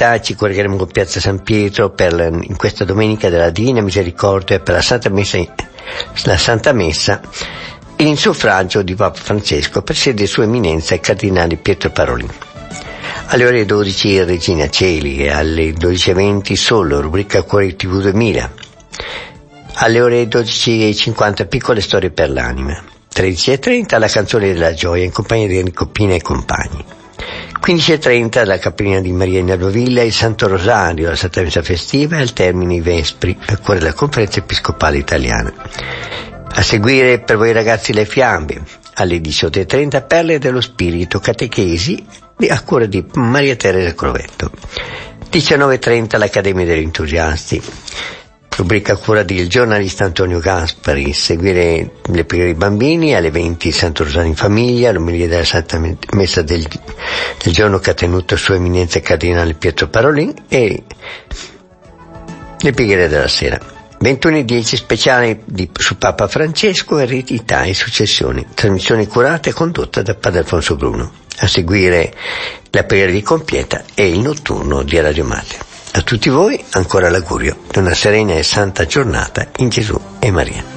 festività ci collegheremo con Piazza San Pietro in questa domenica della Divina Misericordia per la Santa Messa in suffragio di Papa Francesco, presiede Sua Eminenza il Cardinale Pietro Parolin. Alle ore 12 Regina Coeli e alle 12:20 Solo, rubrica Cuore TV 2000. Alle ore 12:50 Piccole storie per l'anima. 13:30 La canzone della gioia in compagnia di Enrico Pina e compagni. 15:30 la Cappellina di Maria in Allovilla, il Santo Rosario, la Santa Messa festiva e al termine i Vespri, a cuore della Conferenza Episcopale Italiana. A seguire per voi ragazzi le fiabe, alle 18:30 Perle dello Spirito, catechesi a cuore di Maria Teresa Crovetto. 19:30 l'Accademia degli Entusiasti, rubrica a cura del giornalista Antonio Gaspari. Seguire le preghiere dei bambini, alle 20 il Santo Rosario in famiglia, l'omelia della Santa Messa del giorno che ha tenuto Sua Eminenza il Cardinale Pietro Parolin e le preghiere della sera. 21:10 speciale su Papa Francesco, eredità e successione, trasmissione curata e condotta da Padre Alfonso Bruno. A seguire la preghiera di Compieta e il notturno di Radio Mater. A tutti voi ancora l'augurio di una serena e santa giornata in Gesù e Maria.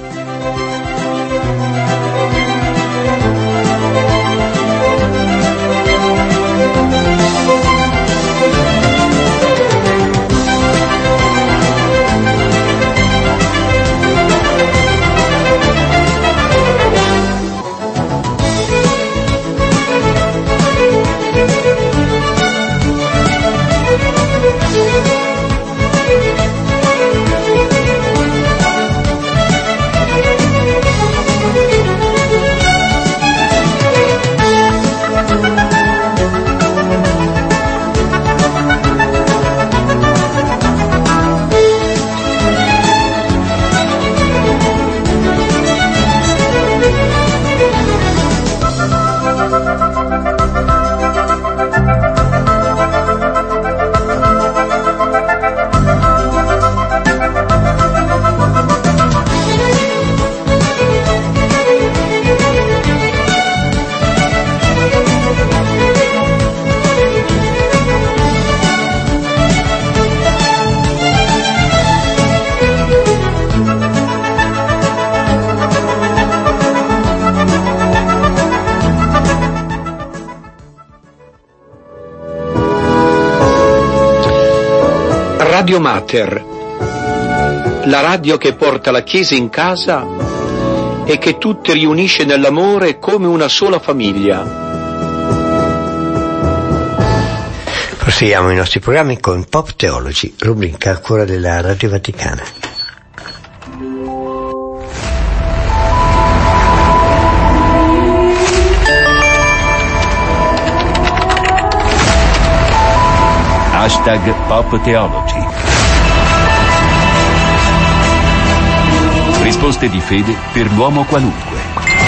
Radio Mater, la radio che porta la Chiesa in casa e che tutti riunisce nell'amore come una sola famiglia. Proseguiamo i nostri programmi con Pop Theology, rubrica a cura della Radio Vaticana. Pop Theology. Risposte di fede per l'uomo qualunque.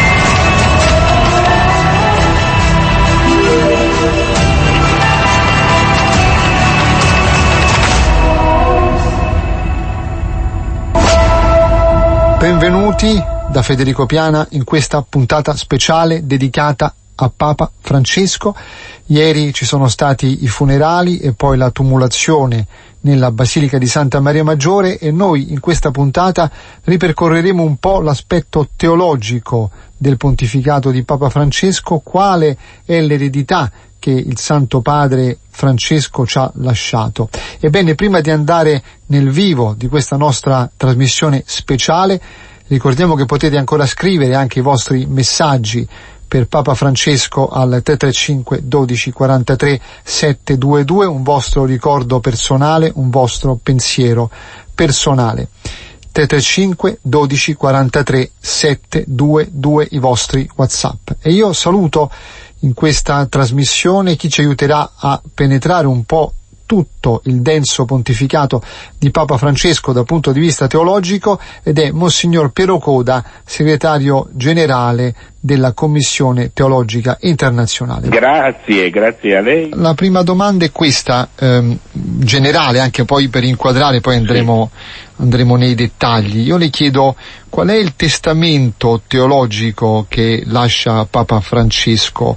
Benvenuti da Federico Piana in questa puntata speciale dedicata a Papa Francesco. Ieri ci sono stati i funerali e poi la tumulazione nella Basilica di Santa Maria Maggiore e noi in questa puntata ripercorreremo un po' l'aspetto teologico del pontificato di Papa Francesco, quale è l'eredità che il Santo Padre Francesco ci ha lasciato. Ebbene, prima di andare nel vivo di questa nostra trasmissione speciale, ricordiamo che potete ancora scrivere anche i vostri messaggi per Papa Francesco al 335 12 43 722, un vostro ricordo personale, un vostro pensiero personale. 335 12 43 722 i vostri WhatsApp. E io saluto in questa trasmissione chi ci aiuterà a penetrare un po' tutto il denso pontificato di Papa Francesco dal punto di vista teologico, ed è Monsignor Piero Coda, segretario generale della Commissione Teologica Internazionale. Grazie a lei. La prima domanda è questa, generale, anche poi per inquadrare, poi andremo nei dettagli. Io le chiedo qual è il testamento teologico che lascia Papa Francesco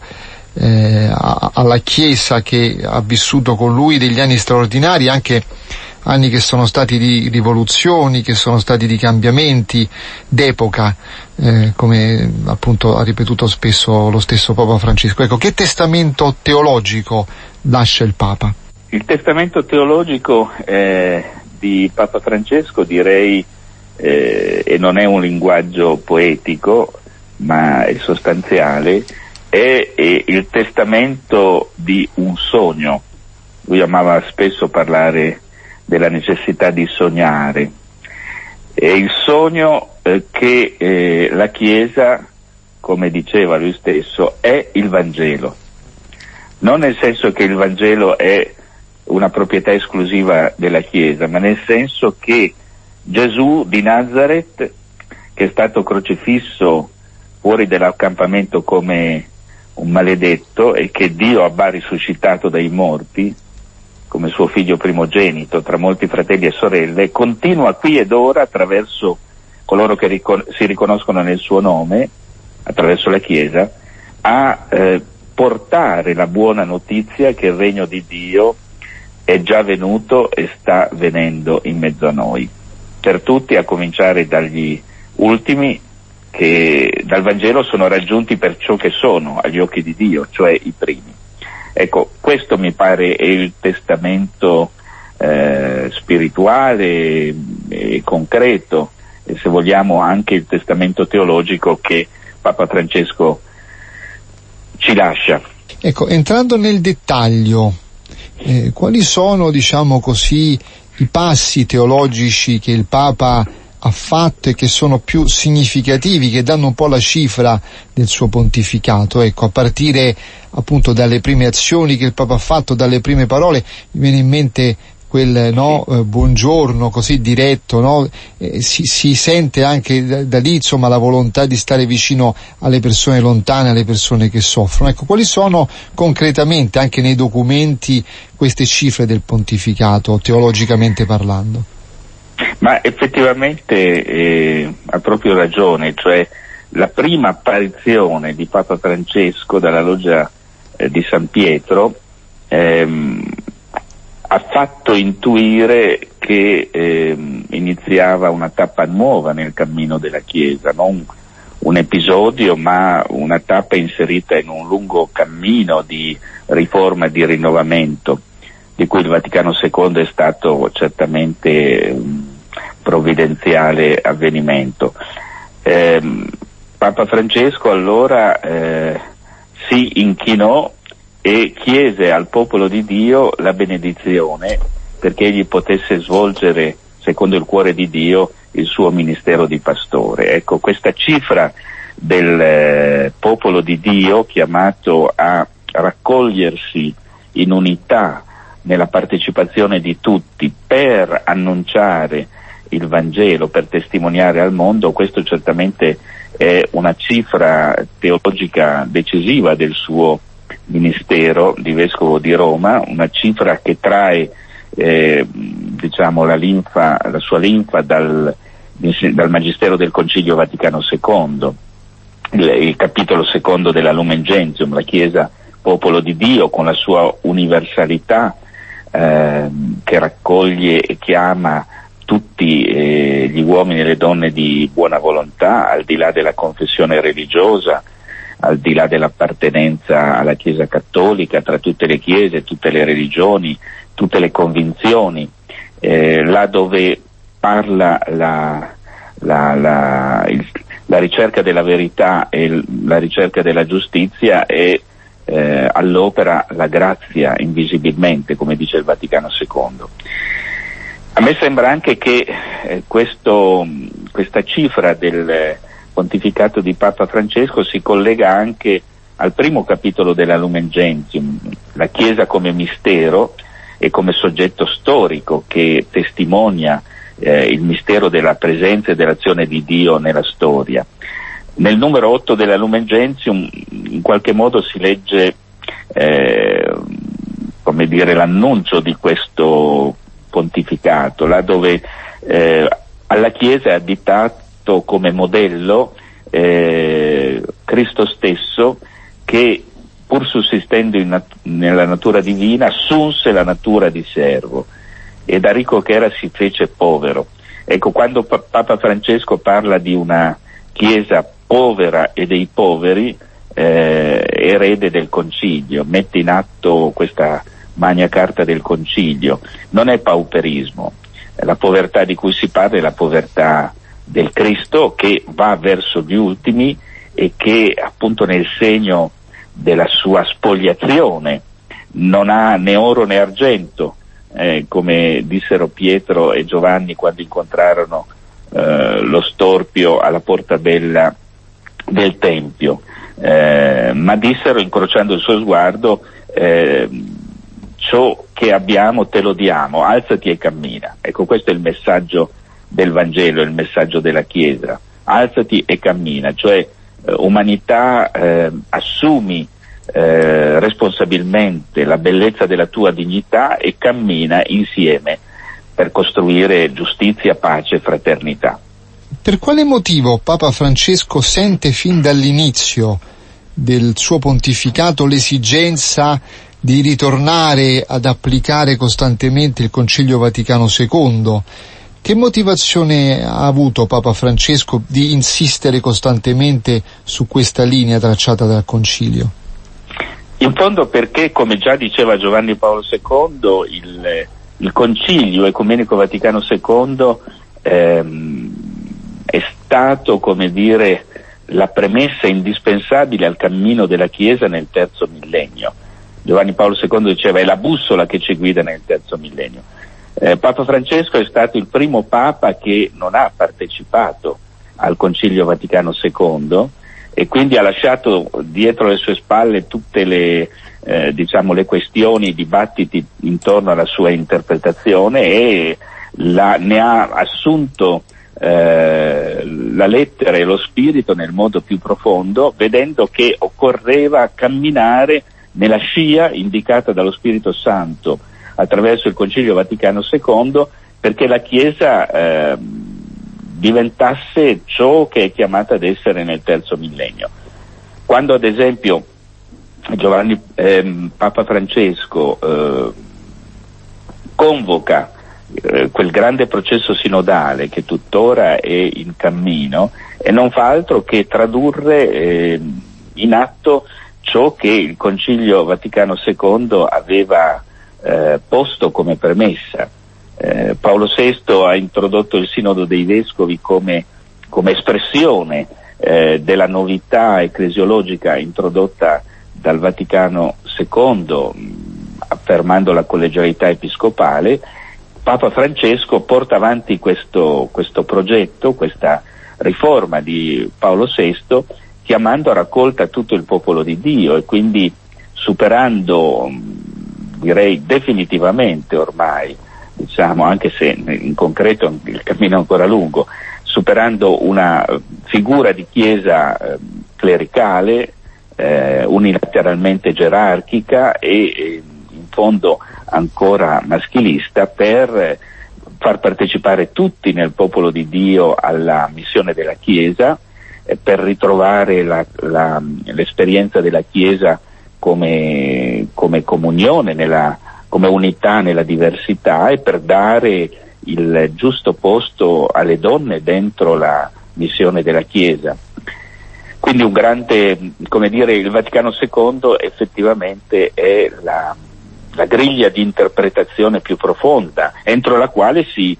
alla Chiesa che ha vissuto con lui degli anni straordinari, anche anni che sono stati di rivoluzioni, che sono stati di cambiamenti d'epoca, come appunto ha ripetuto spesso lo stesso Papa Francesco. Ecco, che testamento teologico lascia il Papa? Il testamento teologico di Papa Francesco, direi, e non è un linguaggio poetico, ma è sostanziale, è il testamento di un sogno. Lui amava spesso parlare della necessità di sognare. È il sogno che la Chiesa, come diceva lui stesso, è il Vangelo. Non nel senso che il Vangelo è una proprietà esclusiva della Chiesa, ma nel senso che Gesù di Nazareth, che è stato crocifisso fuori dall'accampamento come un maledetto e che Dio ha risuscitato dai morti come suo figlio primogenito tra molti fratelli e sorelle, continua qui ed ora attraverso coloro che si riconoscono nel suo nome, attraverso la Chiesa, a portare la buona notizia che il regno di Dio è già venuto e sta venendo in mezzo a noi, per tutti, a cominciare dagli ultimi che dal Vangelo sono raggiunti per ciò che sono agli occhi di Dio, cioè i primi. Ecco, questo mi pare è il testamento spirituale e concreto, e se vogliamo anche il testamento teologico che Papa Francesco ci lascia. Ecco, entrando nel dettaglio, quali sono, diciamo così, i passi teologici che il Papa ha fatto e che sono più significativi, che danno un po' la cifra del suo pontificato? Ecco, a partire appunto dalle prime azioni che il Papa ha fatto, dalle prime parole, mi viene in mente quel buongiorno così diretto, no? Si sente anche da lì, insomma, la volontà di stare vicino alle persone lontane, alle persone che soffrono. Ecco, quali sono concretamente, anche nei documenti, queste cifre del pontificato, teologicamente parlando? Ma effettivamente ha proprio ragione, cioè la prima apparizione di Papa Francesco dalla loggia di San Pietro ha fatto intuire che iniziava una tappa nuova nel cammino della Chiesa, non un episodio ma una tappa inserita in un lungo cammino di riforma e di rinnovamento, di cui il Vaticano II è stato certamente un provvidenziale avvenimento. Papa Francesco allora si inchinò e chiese al popolo di Dio la benedizione perché egli potesse svolgere, secondo il cuore di Dio, il suo ministero di pastore. Ecco, questa cifra del popolo di Dio chiamato a raccogliersi in unità nella partecipazione di tutti per annunciare il Vangelo, per testimoniare al mondo, questo certamente è una cifra teologica decisiva del suo ministero di Vescovo di Roma, una cifra che trae diciamo la sua linfa dal Magistero del Concilio Vaticano II, il capitolo secondo della Lumen Gentium, la Chiesa popolo di Dio con la sua universalità che raccoglie e chiama tutti gli uomini e le donne di buona volontà, al di là della confessione religiosa, al di là dell'appartenenza alla Chiesa cattolica, tra tutte le chiese, tutte le religioni, tutte le convinzioni, là dove parla la ricerca della verità e la ricerca della giustizia è all'opera la grazia invisibilmente, come dice il Vaticano II. A me sembra anche che questa cifra del pontificato di Papa Francesco si collega anche al primo capitolo della Lumen Gentium, la Chiesa come mistero e come soggetto storico che testimonia il mistero della presenza e dell'azione di Dio nella storia. Nel numero 8 della Lumen Gentium in qualche modo si legge come dire l'annuncio di questo pontificato, là dove alla Chiesa è additato come modello Cristo stesso, che pur sussistendo nella natura divina, assunse la natura di servo e da ricco che era si fece povero. Ecco, quando Papa Francesco parla di una Chiesa povera e dei poveri, erede del Concilio, mette in atto questa Magna Carta del Concilio, non è pauperismo. La povertà di cui si parla è la povertà del Cristo che va verso gli ultimi e che appunto nel segno della sua spogliazione non ha né oro né argento, come dissero Pietro e Giovanni quando incontrarono lo storpio alla porta bella del Tempio, ma dissero, incrociando il suo sguardo, ciò che abbiamo te lo diamo, alzati e cammina. Ecco, questo è il messaggio del Vangelo, il messaggio della Chiesa: alzati e cammina, cioè umanità, assumi responsabilmente la bellezza della tua dignità e cammina insieme per costruire giustizia, pace e fraternità. Per quale motivo Papa Francesco sente fin dall'inizio del suo pontificato l'esigenza di ritornare ad applicare costantemente il Concilio Vaticano II? Che motivazione ha avuto Papa Francesco di insistere costantemente su questa linea tracciata dal Concilio? In fondo perché, come già diceva Giovanni Paolo II, il Concilio Ecumenico Vaticano II è stato, come dire, la premessa indispensabile al cammino della Chiesa nel terzo millennio. Giovanni Paolo II diceva: è la bussola che ci guida nel terzo millennio. Papa Francesco è stato il primo Papa che non ha partecipato al Concilio Vaticano II e quindi ha lasciato dietro le sue spalle tutte le questioni, i dibattiti intorno alla sua interpretazione e ne ha assunto la lettera e lo spirito nel modo più profondo, vedendo che occorreva camminare nella scia indicata dallo Spirito Santo attraverso il Concilio Vaticano II, perché la Chiesa diventasse ciò che è chiamata ad essere nel terzo millennio. Quando ad esempio Papa Francesco convoca quel grande processo sinodale che tuttora è in cammino, e non fa altro che tradurre in atto ciò che il Concilio Vaticano II aveva posto come premessa. Paolo VI ha introdotto il Sinodo dei Vescovi come espressione della novità ecclesiologica introdotta dal Vaticano II, affermando la collegialità episcopale. Papa Francesco porta avanti questo progetto, questa riforma di Paolo VI, chiamando a raccolta tutto il popolo di Dio e quindi superando, direi definitivamente ormai, anche se in concreto il cammino è ancora lungo, superando una figura di Chiesa clericale, unilateralmente gerarchica e in fondo ancora maschilista, per far partecipare tutti nel popolo di Dio alla missione della Chiesa, per ritrovare l'esperienza della Chiesa come comunione, come unità nella diversità, e per dare il giusto posto alle donne dentro la missione della Chiesa. Quindi un grande, il Vaticano II effettivamente è la griglia di interpretazione più profonda, entro la quale si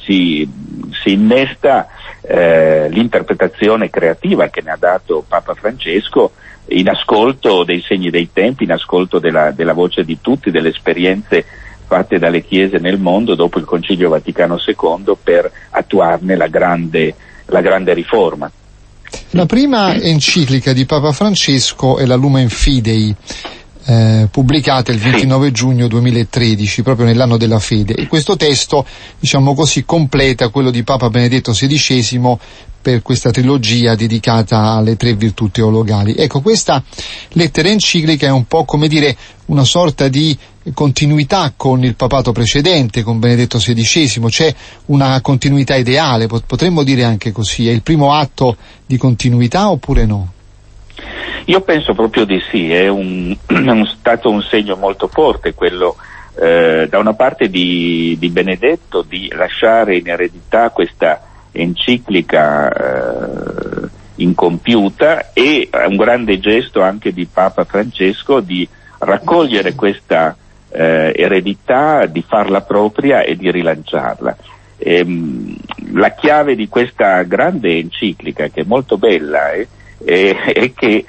innesta l'interpretazione creativa che ne ha dato Papa Francesco, in ascolto dei segni dei tempi, in ascolto della voce di tutti, delle esperienze fatte dalle chiese nel mondo dopo il Concilio Vaticano II, per attuarne la grande riforma. La prima enciclica di Papa Francesco è la Lumen Fidei, pubblicata il 29 giugno 2013, proprio nell'anno della fede, e questo testo, completa quello di Papa Benedetto XVI per questa trilogia dedicata alle tre virtù teologali. Ecco, questa lettera enciclica è un po' una sorta di continuità con il papato precedente, con Benedetto XVI, c'è una continuità ideale, potremmo dire anche così. È il primo atto di continuità oppure no? Io penso proprio di sì, è stato un segno molto forte quello da una parte di Benedetto di lasciare in eredità questa enciclica incompiuta, e un grande gesto anche di Papa Francesco di raccogliere questa eredità, di farla propria e di rilanciarla. La chiave di questa grande enciclica, che è molto bella, è che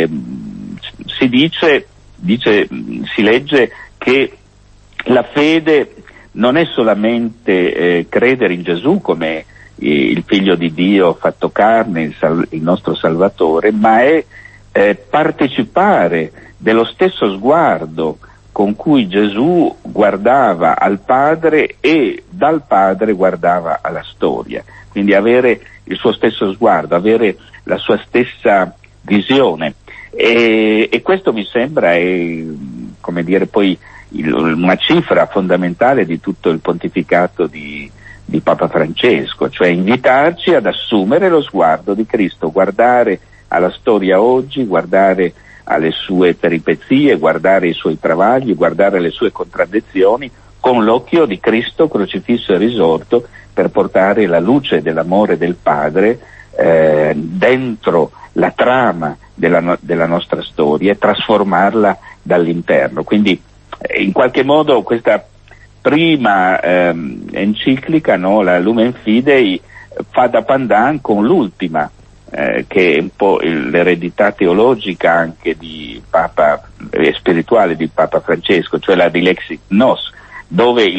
si legge che la fede non è solamente credere in Gesù come il Figlio di Dio fatto carne, il nostro Salvatore, ma è partecipare dello stesso sguardo con cui Gesù guardava al Padre e dal Padre guardava alla storia. Quindi avere il suo stesso sguardo, avere la sua stessa visione. E questo mi sembra come dire, poi una cifra fondamentale di tutto il pontificato di Papa Francesco, cioè invitarci ad assumere lo sguardo di Cristo, guardare alla storia oggi, guardare alle sue peripezie, guardare i suoi travagli, guardare le sue contraddizioni con l'occhio di Cristo crocifisso e risorto, per portare la luce dell'amore del Padre dentro la trama della nostra storia e trasformarla dall'interno. Quindi in qualche modo questa prima enciclica, no, la Lumen Fidei, fa da pandan con l'ultima, che è un po' l'eredità teologica anche di Papa spirituale di Papa Francesco, cioè la Dilexit Nos, dove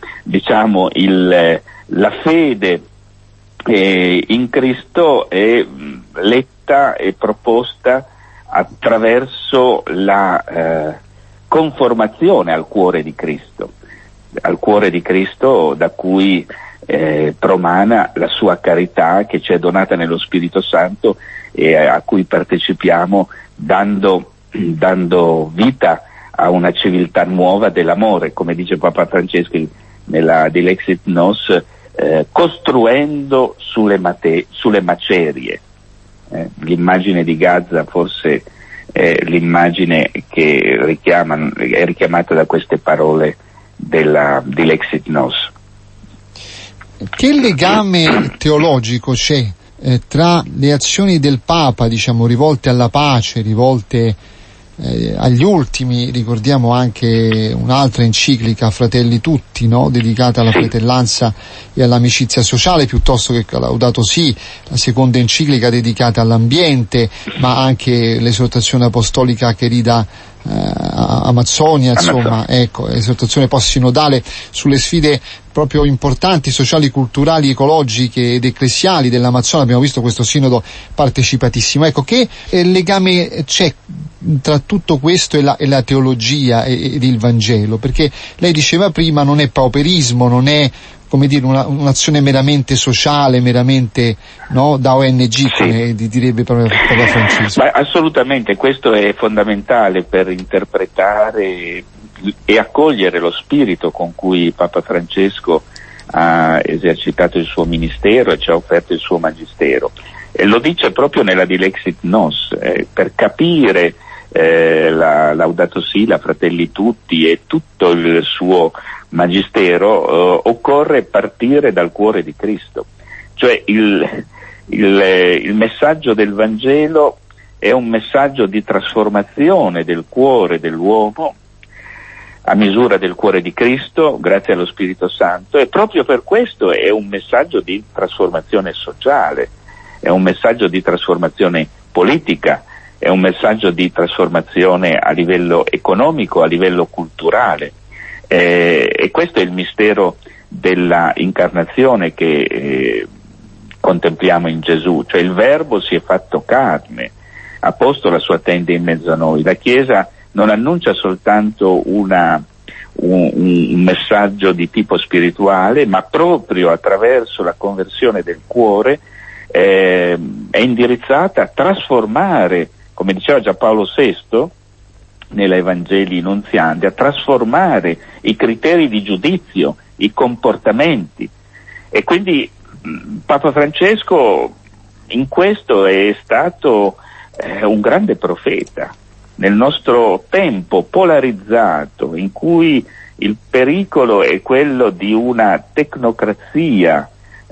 la fede in Cristo è letta e proposta attraverso la conformazione al cuore di Cristo da cui promana la sua carità, che ci è donata nello Spirito Santo e a cui partecipiamo dando vita a una civiltà nuova dell'amore, come dice Papa Francesco nella Dilexit Nos, costruendo sulle macerie. L'immagine di Gaza forse è l'immagine che è richiamata da queste parole della Dilexit Nos. Che legame teologico c'è tra le azioni del Papa, rivolte alla pace, rivolte agli ultimi? Ricordiamo anche un'altra enciclica, Fratelli Tutti, no? Dedicata alla fratellanza e all'amicizia sociale, piuttosto che Laudato Si, la seconda enciclica dedicata all'ambiente, ma anche l'esortazione apostolica Querida Amazzonia, insomma, ecco, esortazione post-sinodale sulle sfide proprio importanti, sociali, culturali, ecologiche ed ecclesiali dell'Amazzonia. Abbiamo visto questo sinodo partecipatissimo. Ecco, che legame c'è tra tutto questo e la teologia ed il Vangelo? Perché lei diceva prima, non è pauperismo, non è, come dire, un'azione meramente sociale, meramente, no, da ONG, come direbbe proprio Papa Francesco. Ma assolutamente, questo è fondamentale per interpretare e accogliere lo spirito con cui Papa Francesco ha esercitato il suo ministero e ci ha offerto il suo magistero. E lo dice proprio nella Dilexit Nos, per capire la Laudato Si, la Fratelli Tutti e tutto il suo magistero, occorre partire dal cuore di Cristo. Cioè il messaggio del Vangelo è un messaggio di trasformazione del cuore dell'uomo a misura del cuore di Cristo, grazie allo Spirito Santo, e proprio per questo è un messaggio di trasformazione sociale, è un messaggio di trasformazione politica, è un messaggio di trasformazione a livello economico, a livello culturale. E questo è il mistero della incarnazione che contempliamo in Gesù, cioè il Verbo si è fatto carne, ha posto la sua tenda in mezzo a noi. La Chiesa non annuncia soltanto un messaggio di tipo spirituale, ma proprio attraverso la conversione del cuore è indirizzata a trasformare, come diceva già Paolo VI nella Evangelii Nunziandi, a trasformare i criteri di giudizio, i comportamenti. E quindi Papa Francesco in questo è stato un grande profeta. Nel nostro tempo polarizzato, in cui il pericolo è quello di una tecnocrazia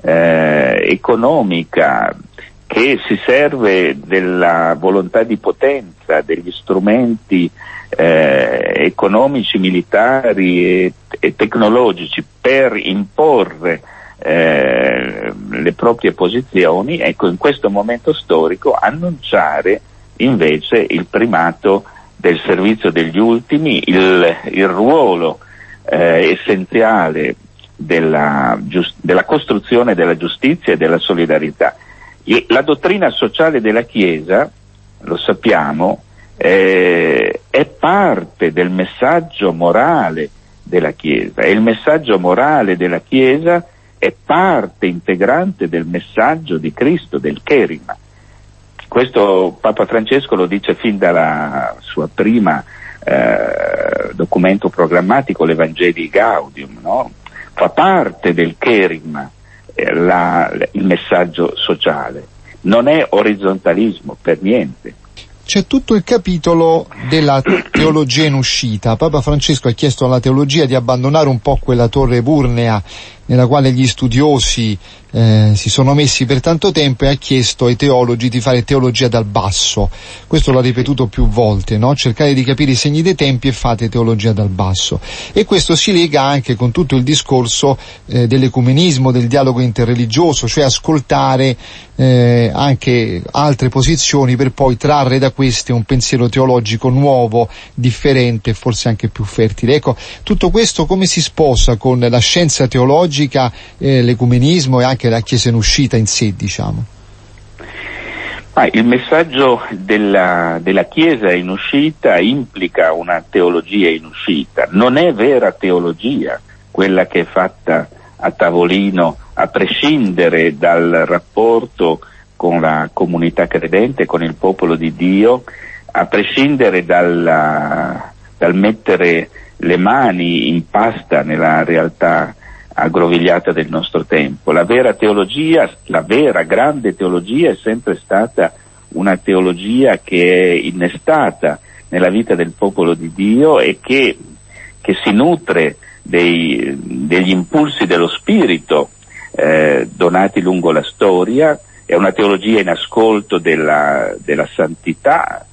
economica che si serve della volontà di potenza, degli strumenti economici, militari e tecnologici per imporre le proprie posizioni, ecco, in questo momento storico annunciare invece il primato del servizio degli ultimi, il ruolo essenziale della costruzione della giustizia e della solidarietà. La dottrina sociale della Chiesa, lo sappiamo, è parte del messaggio morale della Chiesa, e il messaggio morale della Chiesa è parte integrante del messaggio di Cristo, del Kerigma. Questo Papa Francesco lo dice fin dalla sua prima documento programmatico, l'Evangelii Gaudium, no? Fa parte del Kerigma il messaggio sociale, non è orizontalismo per niente. C'è tutto il capitolo della teologia in uscita. Papa Francesco ha chiesto alla teologia di abbandonare un po' quella torre eburnea nella quale gli studiosi si sono messi per tanto tempo, e ha chiesto ai teologi di fare teologia dal basso. Questo l'ha ripetuto più volte, no? Cercare di capire i segni dei tempi e fate teologia dal basso. E questo si lega anche con tutto il discorso dell'ecumenismo, del dialogo interreligioso, cioè ascoltare anche altre posizioni per poi trarre da queste un pensiero teologico nuovo, differente e forse anche più fertile. Ecco, tutto questo come si sposa con la scienza teologica, l'ecumenismo e anche la Chiesa in uscita in sé, diciamo? Il messaggio della Chiesa in uscita implica una teologia in uscita. Non è vera teologia quella che è fatta a tavolino, a prescindere dal rapporto con la comunità credente, con il popolo di Dio, a prescindere dal mettere le mani in pasta nella realtà aggrovigliata del nostro tempo. La vera teologia, la vera grande teologia è sempre stata una teologia che è innestata nella vita del popolo di Dio e che si nutre degli impulsi dello Spirito donati lungo la storia. È una teologia in ascolto della santità,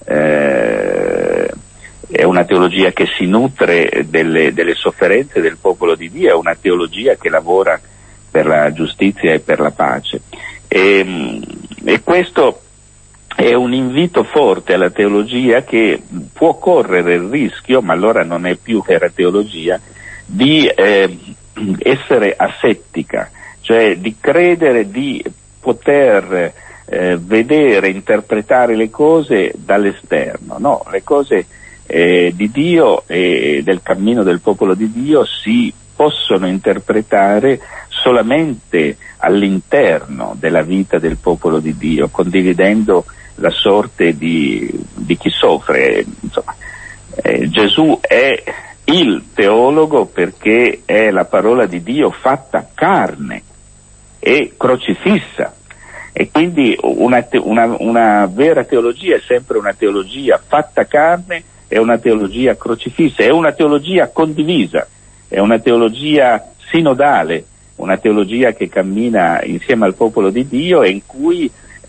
è una teologia che si nutre delle sofferenze del popolo di Dio, è una teologia che lavora per la giustizia e per la pace. E questo è un invito forte alla teologia, che può correre il rischio, ma allora non è più vera teologia, di essere asettica, cioè di credere di poter vedere, interpretare le cose dall'esterno. No, le cose di Dio e del cammino del popolo di Dio si possono interpretare solamente all'interno della vita del popolo di Dio, condividendo la sorte di chi soffre. Insomma, Gesù è il teologo perché è la parola di Dio fatta carne e crocifissa, e quindi una vera teologia è sempre una teologia fatta carne, è una teologia crocifissa, è una teologia condivisa, è una teologia sinodale, una teologia che cammina insieme al popolo di Dio e in cui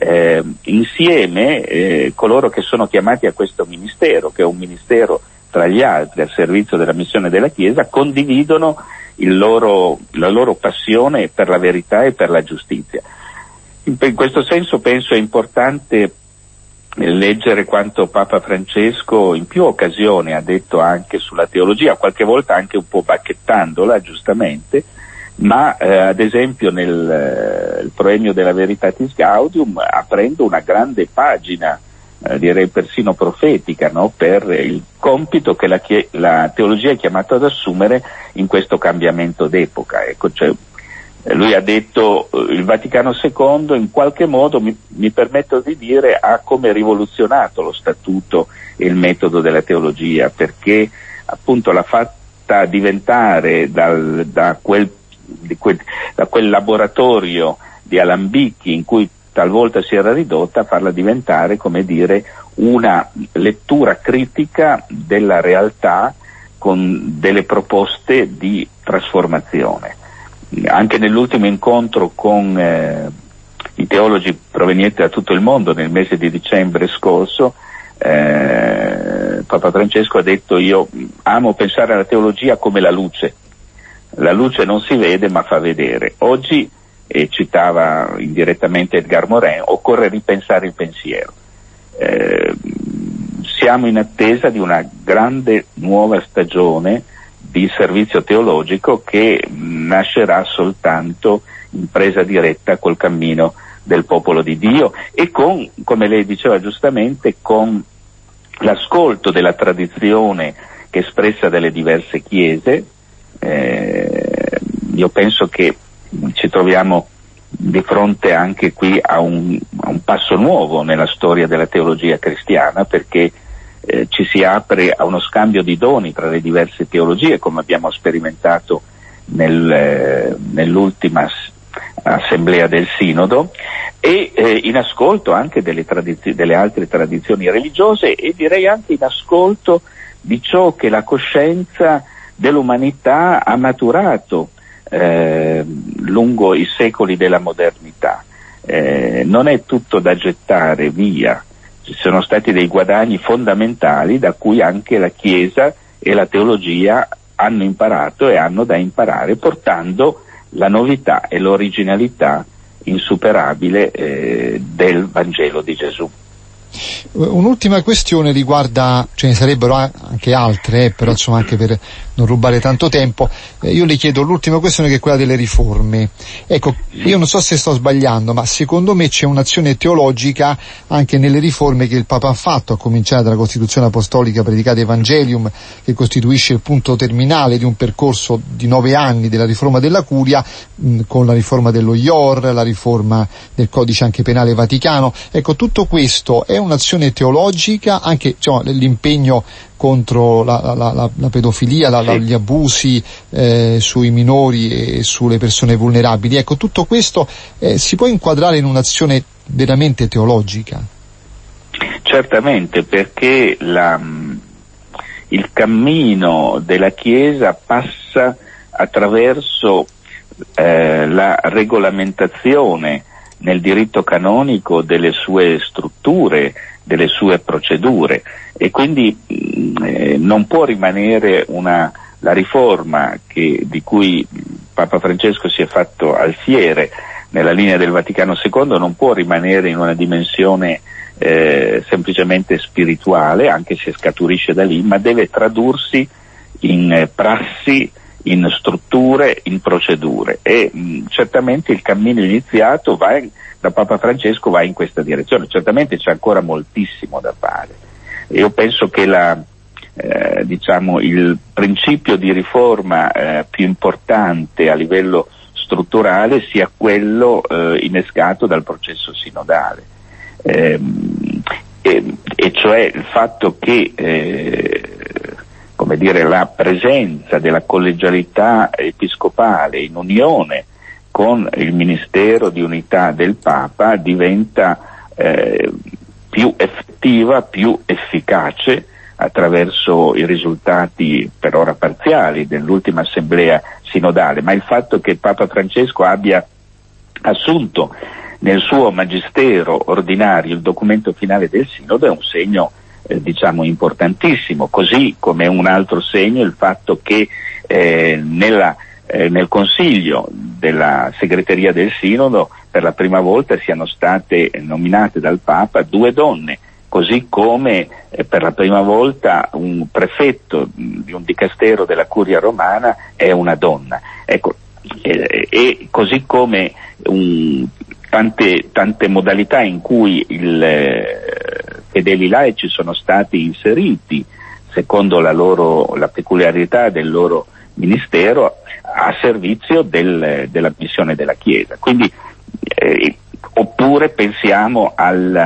insieme coloro che sono chiamati a questo ministero, che è un ministero tra gli altri al servizio della missione della Chiesa, condividono la loro passione per la verità e per la giustizia. In questo senso penso è importante leggere quanto Papa Francesco in più occasioni ha detto anche sulla teologia, qualche volta anche un po' bacchettandola, giustamente, ma ad esempio nel Proemio della Veritatis Gaudium aprendo una grande pagina, direi persino profetica, no? Per il compito che la teologia è chiamata ad assumere in questo cambiamento d'epoca. Ecco, cioè, lui ha detto il Vaticano II in qualche modo, mi permetto di dire, ha come rivoluzionato lo statuto e il metodo della teologia, perché appunto l'ha fatta diventare da quel laboratorio di alambicchi in cui talvolta si era ridotta a farla diventare, come dire, una lettura critica della realtà con delle proposte di trasformazione. Anche nell'ultimo incontro con i teologi provenienti da tutto il mondo nel mese di dicembre scorso, Papa Francesco ha detto: io amo pensare alla teologia come la luce non si vede ma fa vedere. Oggi, e citava indirettamente Edgar Morin, occorre ripensare il pensiero. Siamo in attesa di una grande nuova stagione di servizio teologico che nascerà soltanto in presa diretta col cammino del popolo di Dio e con, come lei diceva giustamente, con l'ascolto della tradizione che è espressa dalle diverse chiese. Io penso che ci troviamo di fronte anche qui a un passo nuovo nella storia della teologia cristiana, perché ci si apre a uno scambio di doni tra le diverse teologie, come abbiamo sperimentato nell'ultima assemblea del Sinodo, e in ascolto anche delle altre tradizioni religiose, e direi anche in ascolto di ciò che la coscienza dell'umanità ha maturato lungo i secoli della modernità. Non è tutto da gettare via, ci sono stati dei guadagni fondamentali da cui anche la Chiesa e la teologia hanno imparato e hanno da imparare, portando la novità e l'originalità insuperabile del Vangelo di Gesù. Un'ultima questione riguarda, ce ne sarebbero anche altre, però insomma, anche per non rubare tanto tempo, io le chiedo l'ultima questione, che è quella delle riforme. Ecco, io non so se sto sbagliando, ma secondo me c'è un'azione teologica anche nelle riforme che il Papa ha fatto, a cominciare dalla Costituzione Apostolica Predicata Evangelium, che costituisce il punto terminale di un percorso di 9 anni della riforma della Curia, con la riforma dello IOR, la riforma del Codice anche penale Vaticano. Ecco, tutto questo è un'azione teologica, anche l'impegno contro la pedofilia, gli abusi sui minori e sulle persone vulnerabili. Ecco, tutto questo si può inquadrare in un'azione veramente teologica? Certamente, perché il cammino della Chiesa passa attraverso la regolamentazione nel diritto canonico delle sue strutture, delle sue procedure, e quindi non può rimanere la riforma di cui Papa Francesco si è fatto alfiere nella linea del Vaticano II, non può rimanere in una dimensione semplicemente spirituale, anche se scaturisce da lì, ma deve tradursi in prassi, in strutture, in procedure, e certamente il cammino iniziato da Papa Francesco va in questa direzione. Certamente c'è ancora moltissimo da fare. Io penso che il principio di riforma più importante a livello strutturale sia quello innescato dal processo sinodale, e cioè il fatto che la presenza della collegialità episcopale in unione con il ministero di unità del Papa diventa più effettiva, più efficace, attraverso i risultati per ora parziali dell'ultima assemblea sinodale, ma il fatto che Papa Francesco abbia assunto nel suo magistero ordinario il documento finale del Sinodo è un segno importantissimo, così come un altro segno il fatto che nel Consiglio della segreteria del Sinodo per la prima volta siano state nominate dal Papa 2 donne, così come per la prima volta un prefetto di un dicastero della Curia Romana è una donna. Ecco, e così come tante modalità in cui fedeli laici sono stati inseriti secondo la peculiarità del loro ministero a servizio della missione della Chiesa. Quindi oppure pensiamo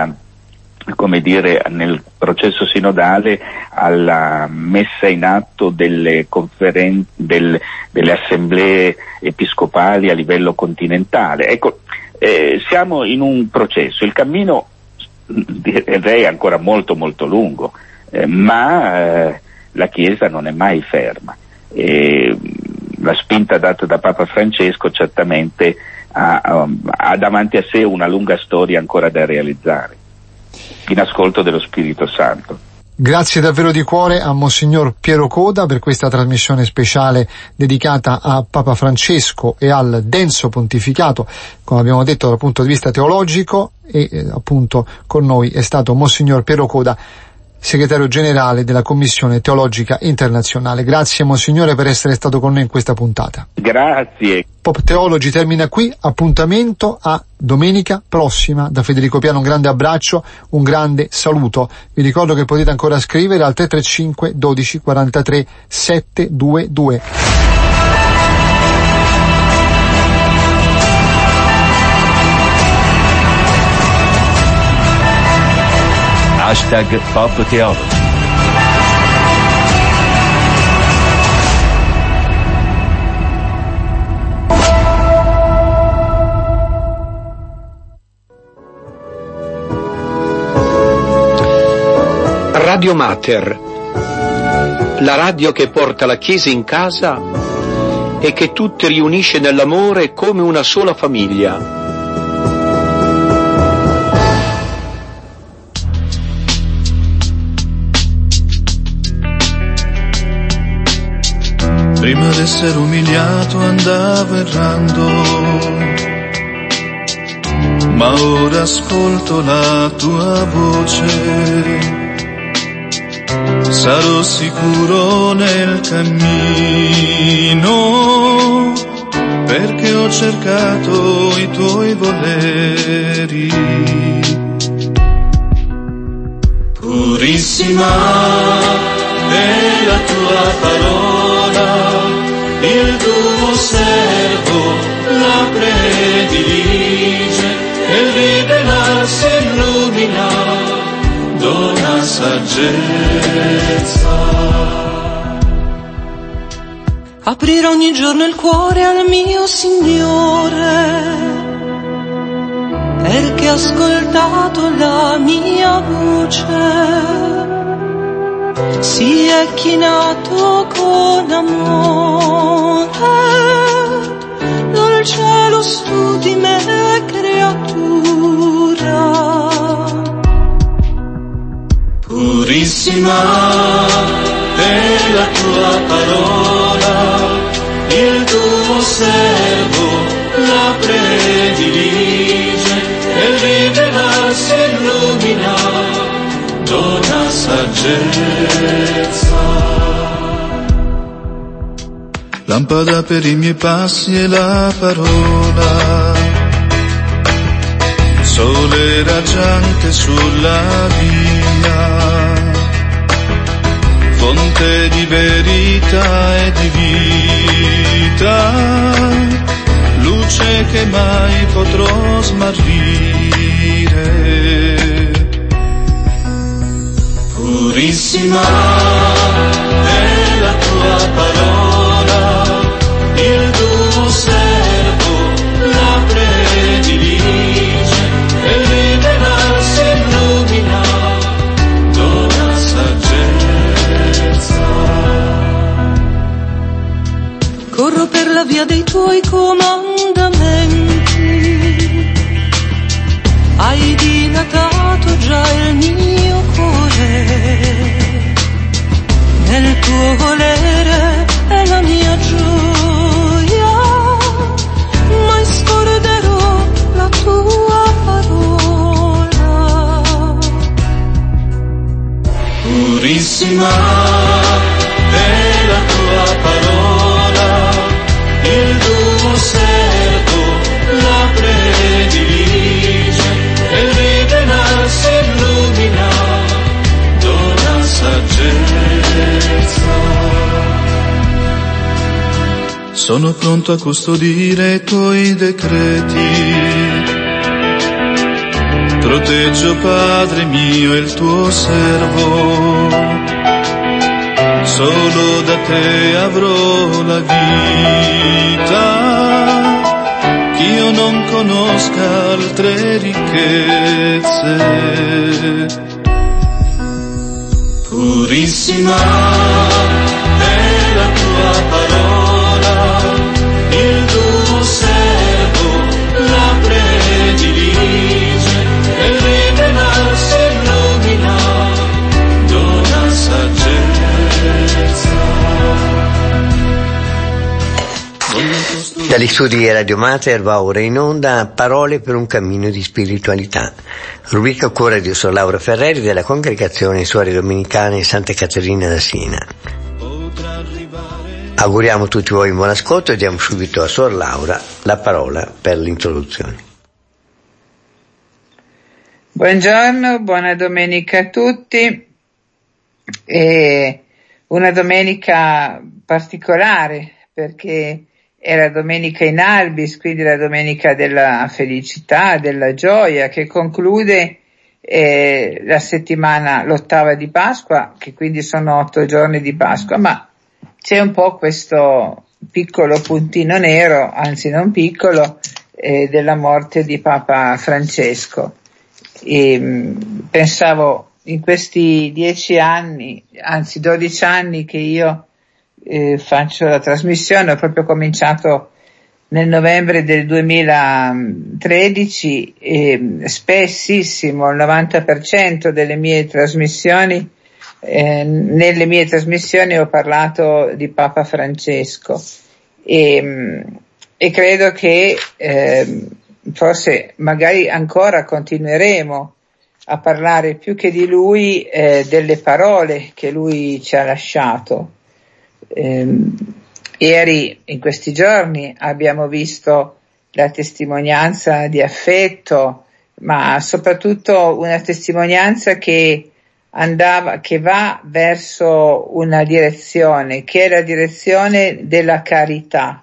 nel processo sinodale alla messa in atto delle assemblee episcopali a livello continentale. Ecco, Siamo in un processo, il cammino direi è ancora molto molto lungo, ma la Chiesa non è mai ferma. La spinta data da Papa Francesco certamente ha davanti a sé una lunga storia ancora da realizzare, in ascolto dello Spirito Santo. Grazie davvero di cuore a Monsignor Piero Coda per questa trasmissione speciale dedicata a Papa Francesco e al denso pontificato, come abbiamo detto dal punto di vista teologico, e appunto con noi è stato Monsignor Piero Coda, segretario generale della Commissione Teologica Internazionale. Grazie Monsignore per essere stato con noi in questa puntata. Grazie. Pop Theology termina qui, appuntamento a domenica prossima. Da Federico Piano un grande abbraccio, un grande saluto. Vi ricordo che potete ancora scrivere al 335 12 43 722. #Pop Theology. Radio Mater, la radio che porta la Chiesa in casa e che tutti riunisce nell'amore come una sola famiglia. Prima d'essere umiliato andavo errando, ma ora ascolto la tua voce. Sarò sicuro nel cammino, perché ho cercato i tuoi voleri. Purissima è la tua parola, il tuo servo la predilige, e il rivelarsi illumina, dona saggezza. Aprirò ogni giorno il cuore al mio Signore, perché ha ascoltato la mia voce. Si è chinato con amore dal cielo su di me, creatura. Purissima è la tua parola, il tuo servo la predilige, e il rivelarsi illumina, dona saggezza. Lampada per i miei passi è la parola, sole raggiante sulla via, fonte di verità e di vita, luce che mai potrò smarrire. Purissima è la tua parola, il tuo servo la predilige, e il rivelarsi illumina, dona saggezza. Corro per la via dei tuoi comandamenti, hai dilatato già il mio cuore, nel tuo volere è la mia gioia, mai scorderò la tua parola. Purissima è la tua parola, il tuo servo la predilige, e il rivelarsi illumina, dona saggezza. Sono pronto a custodire i tuoi decreti, proteggio Padre mio il tuo servo, solo da te avrò la vita, ch'io non non conosca altre ricchezze. Purissima è la tua parola, il tuo servo la predilige e rivelarsi illumina, dona saggezza. Dagli studi di Radio Mater va ora in onda Parole per un cammino di spiritualità, rubrica a cura di Sor Laura Ferreri della Congregazione Suore Domenicane Santa Caterina da Siena. Auguriamo tutti voi un buon ascolto e diamo subito a Sor Laura la parola per l'introduzione. Buongiorno, buona domenica a tutti. E una domenica particolare perché è la domenica in albis, quindi la domenica della felicità, della gioia, che conclude la settimana, l'ottava di Pasqua, che quindi sono 8 giorni di Pasqua, ma c'è un po' questo piccolo puntino nero, anzi non piccolo, della morte di Papa Francesco. E pensavo in questi 10 anni, anzi 12 anni che io faccio la trasmissione, ho proprio cominciato nel novembre del 2013 e spessissimo, il 90% delle mie trasmissioni, nelle mie trasmissioni ho parlato di Papa Francesco e credo che forse magari ancora continueremo a parlare più che di lui delle parole che lui ci ha lasciato. Ieri, in questi giorni, abbiamo visto la testimonianza di affetto, ma soprattutto una testimonianza che va verso una direzione, che è la direzione della carità.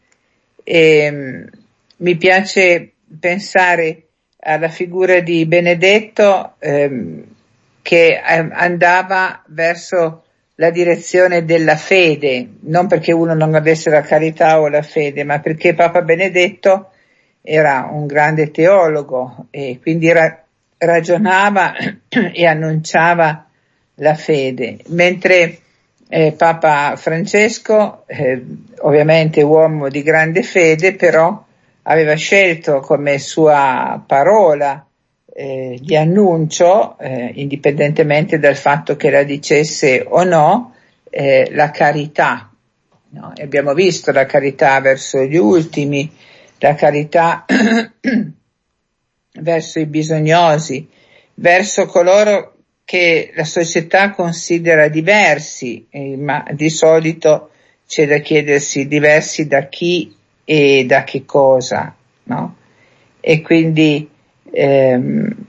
Mi piace pensare alla figura di Benedetto che andava verso la direzione della fede, non perché uno non avesse la carità o la fede, ma perché Papa Benedetto era un grande teologo e quindi ragionava e annunciava la fede, mentre Papa Francesco, ovviamente uomo di grande fede, però aveva scelto come sua parola di annuncio, indipendentemente dal fatto che la dicesse o no, la carità, no? E abbiamo visto la carità verso gli ultimi, la carità verso i bisognosi, verso coloro che la società considera diversi, ma di solito c'è da chiedersi diversi da chi e da che cosa, no? E quindi è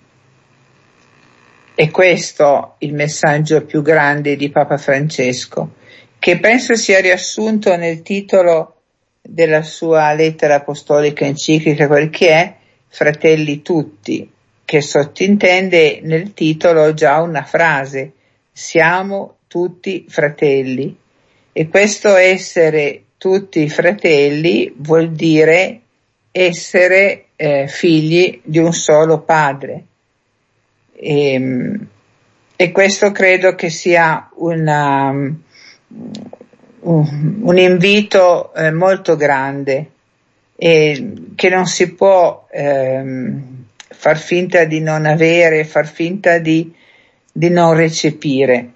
questo il messaggio più grande di Papa Francesco, che penso sia riassunto nel titolo della sua lettera apostolica enciclica, quel che è Fratelli tutti, che sottintende nel titolo già una frase: siamo tutti fratelli. E questo essere tutti fratelli vuol dire essere figli di un solo padre. E questo credo che sia un invito molto grande e che non si può far finta di non avere, far finta di non recepire.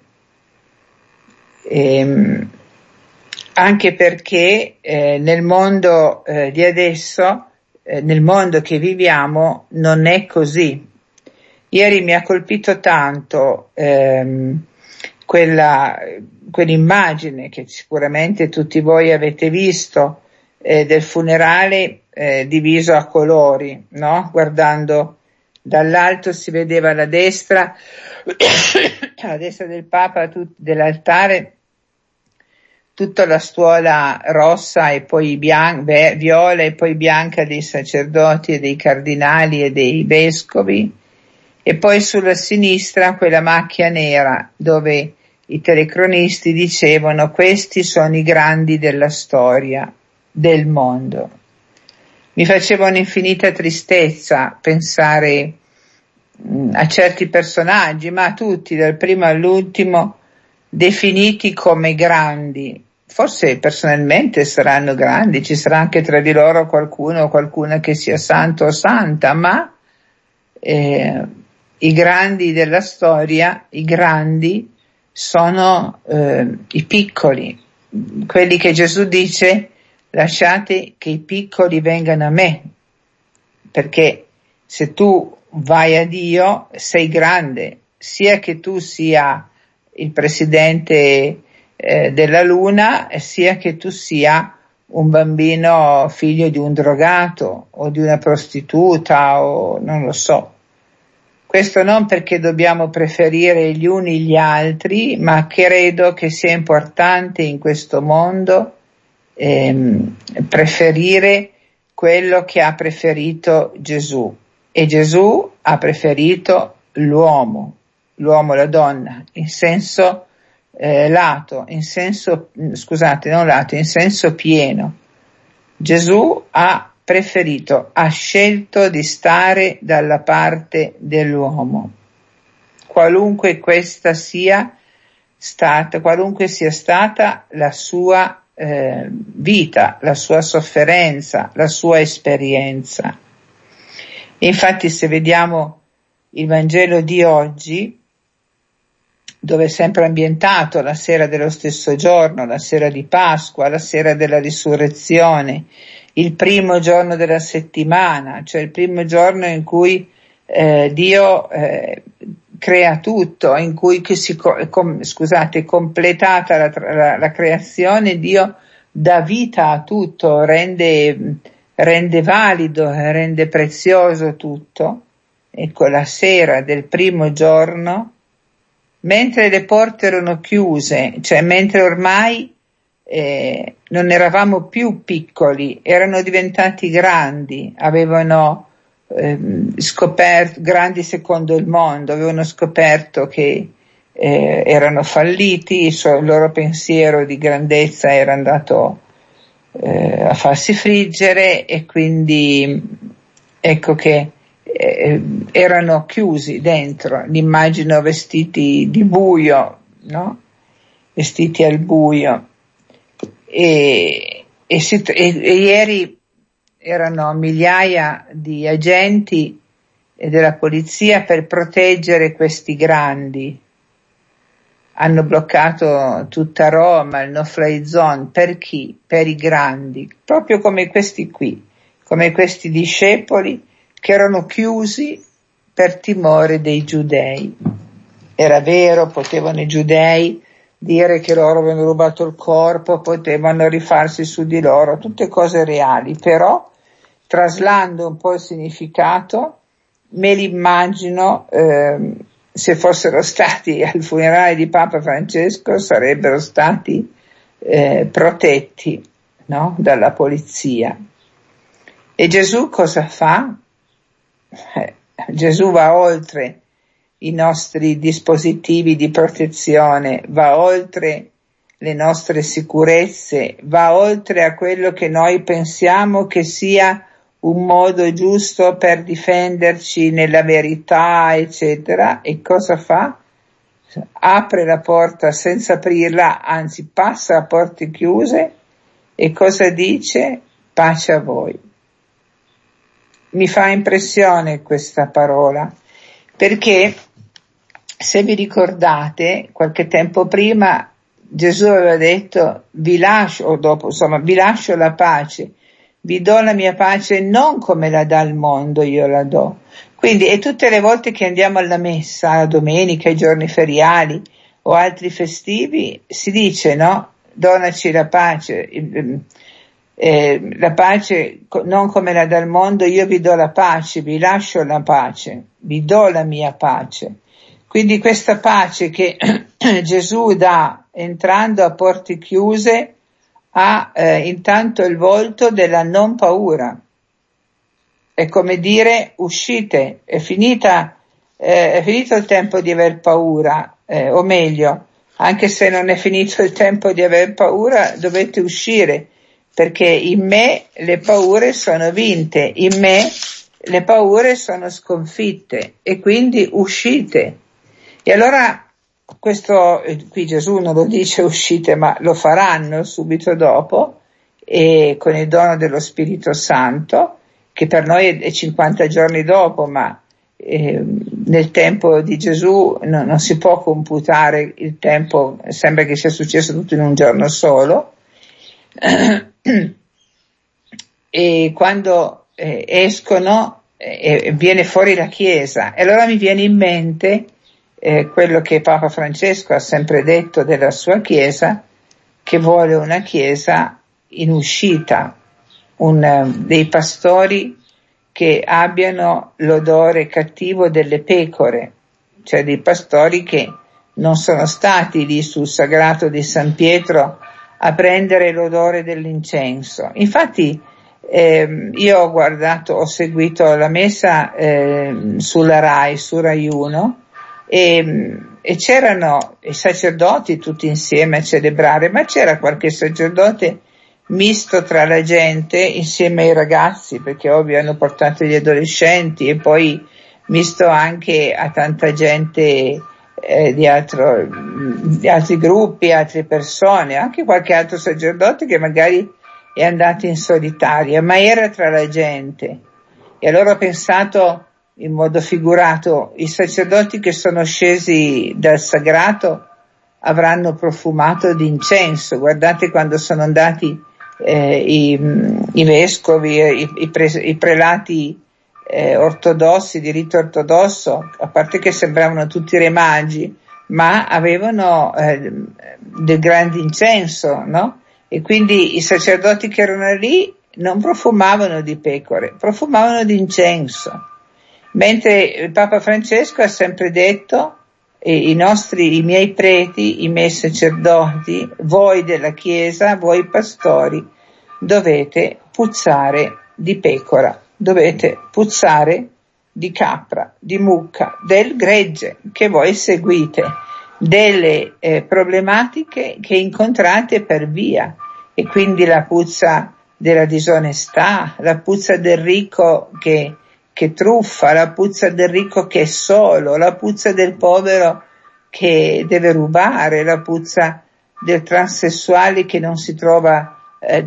Anche perché nel mondo di adesso, nel mondo che viviamo, non è così. Ieri mi ha colpito tanto quell'immagine che sicuramente tutti voi avete visto del funerale diviso a colori, no? Guardando dall'alto si vedeva alla destra del Papa, dell'altare, tutta la stuola rossa e poi viola e poi bianca dei sacerdoti e dei cardinali e dei vescovi, e poi sulla sinistra quella macchia nera dove i telecronisti dicevano: questi sono i grandi della storia del mondo. Mi faceva un'infinita tristezza pensare a certi personaggi, ma a tutti, dal primo all'ultimo, definiti come grandi. Forse personalmente saranno grandi, ci sarà anche tra di loro qualcuno o qualcuna che sia santo o santa, ma i grandi della storia, i grandi sono i piccoli, quelli che Gesù dice: lasciate che i piccoli vengano a me, perché se tu vai a Dio sei grande, sia che tu sia il presidente della Luna, sia che tu sia un bambino figlio di un drogato o di una prostituta o non lo so. Questo non perché dobbiamo preferire gli uni gli altri, ma credo che sia importante in questo mondo preferire quello che ha preferito Gesù, e Gesù ha preferito l'uomo, la donna, in senso in senso pieno. Gesù ha scelto di stare dalla parte dell'uomo, qualunque sia stata la sua vita, la sua sofferenza, la sua esperienza. Infatti, se vediamo il Vangelo di oggi, dove è sempre ambientato la sera dello stesso giorno, la sera di Pasqua, la sera della risurrezione, il primo giorno della settimana, cioè il primo giorno in cui Dio crea tutto, in cui completata la creazione, Dio dà vita a tutto, rende valido, rende prezioso tutto. Ecco, la sera del primo giorno, mentre le porte erano chiuse, cioè mentre ormai non eravamo più piccoli, erano diventati grandi, avevano scoperto, grandi secondo il mondo, avevano scoperto che erano falliti, il loro pensiero di grandezza era andato a farsi friggere, e quindi ecco che erano chiusi dentro, li immagino vestiti di buio, no? Vestiti al buio, e ieri erano migliaia di agenti della polizia per proteggere questi grandi. Hanno bloccato tutta Roma, il no-fly zone. Per chi? Per i grandi, proprio come questi qui, come questi discepoli che erano chiusi per timore dei giudei. Era vero, potevano i giudei dire che loro avevano rubato il corpo, potevano rifarsi su di loro, tutte cose reali, però traslando un po' il significato, me li immagino, se fossero stati al funerale di Papa Francesco, sarebbero stati protetti, no? Dalla polizia. E Gesù cosa fa? Gesù va oltre i nostri dispositivi di protezione, va oltre le nostre sicurezze, va oltre a quello che noi pensiamo che sia un modo giusto per difenderci nella verità, eccetera. E cosa fa? Apre la porta senza aprirla, anzi passa a porte chiuse, e cosa dice? Pace a voi. Mi fa impressione questa parola, perché se vi ricordate, qualche tempo prima Gesù aveva detto: vi lascio la pace, vi do la mia pace, non come la dà il mondo, io la do. Quindi, e tutte le volte che andiamo alla messa, la domenica, i giorni feriali o altri festivi, si dice, no? Donaci la pace, non come la dà il mondo, io vi do la pace, vi lascio la pace, vi do la mia pace. Quindi questa pace che Gesù dà entrando a porte chiuse ha intanto il volto della non paura. È come dire: uscite, è finito il tempo di aver paura, o meglio, anche se non è finito il tempo di aver paura, dovete uscire, perché in me le paure sono vinte, in me le paure sono sconfitte e quindi uscite. E allora questo, qui Gesù non lo dice uscite, ma lo faranno subito dopo, e con il dono dello Spirito Santo, che per noi è 50 giorni dopo, ma nel tempo di Gesù non si può computare il tempo, sembra che sia successo tutto in un giorno solo. E quando escono viene fuori la Chiesa, e allora mi viene in mente quello che Papa Francesco ha sempre detto della sua Chiesa, che vuole una Chiesa in uscita, dei pastori che abbiano l'odore cattivo delle pecore, cioè dei pastori che non sono stati lì sul sagrato di San Pietro a prendere l'odore dell'incenso. Infatti io ho seguito la messa sulla Rai, su Rai 1, e c'erano i sacerdoti tutti insieme a celebrare, ma c'era qualche sacerdote misto tra la gente insieme ai ragazzi, perché ovvio hanno portato gli adolescenti, e poi misto anche a tanta gente di altri gruppi, altre persone, anche qualche altro sacerdote che magari è andato in solitaria, ma era tra la gente. E allora ho pensato in modo figurato, i sacerdoti che sono scesi dal sagrato avranno profumato di incenso. Guardate quando sono andati i vescovi, i prelati ortodossi, di rito ortodosso, a parte che sembravano tutti re magi, ma avevano del grande incenso, no? E quindi i sacerdoti che erano lì non profumavano di pecore, profumavano di incenso. Mentre il Papa Francesco ha sempre detto, i miei preti, i miei sacerdoti, voi della Chiesa, voi pastori, dovete puzzare di pecora, dovete puzzare di capra, di mucca, del gregge che voi seguite, delle problematiche che incontrate per via, e quindi la puzza della disonestà, la puzza del ricco che truffa, la puzza del ricco che è solo, la puzza del povero che deve rubare, la puzza del transessuale che non si trova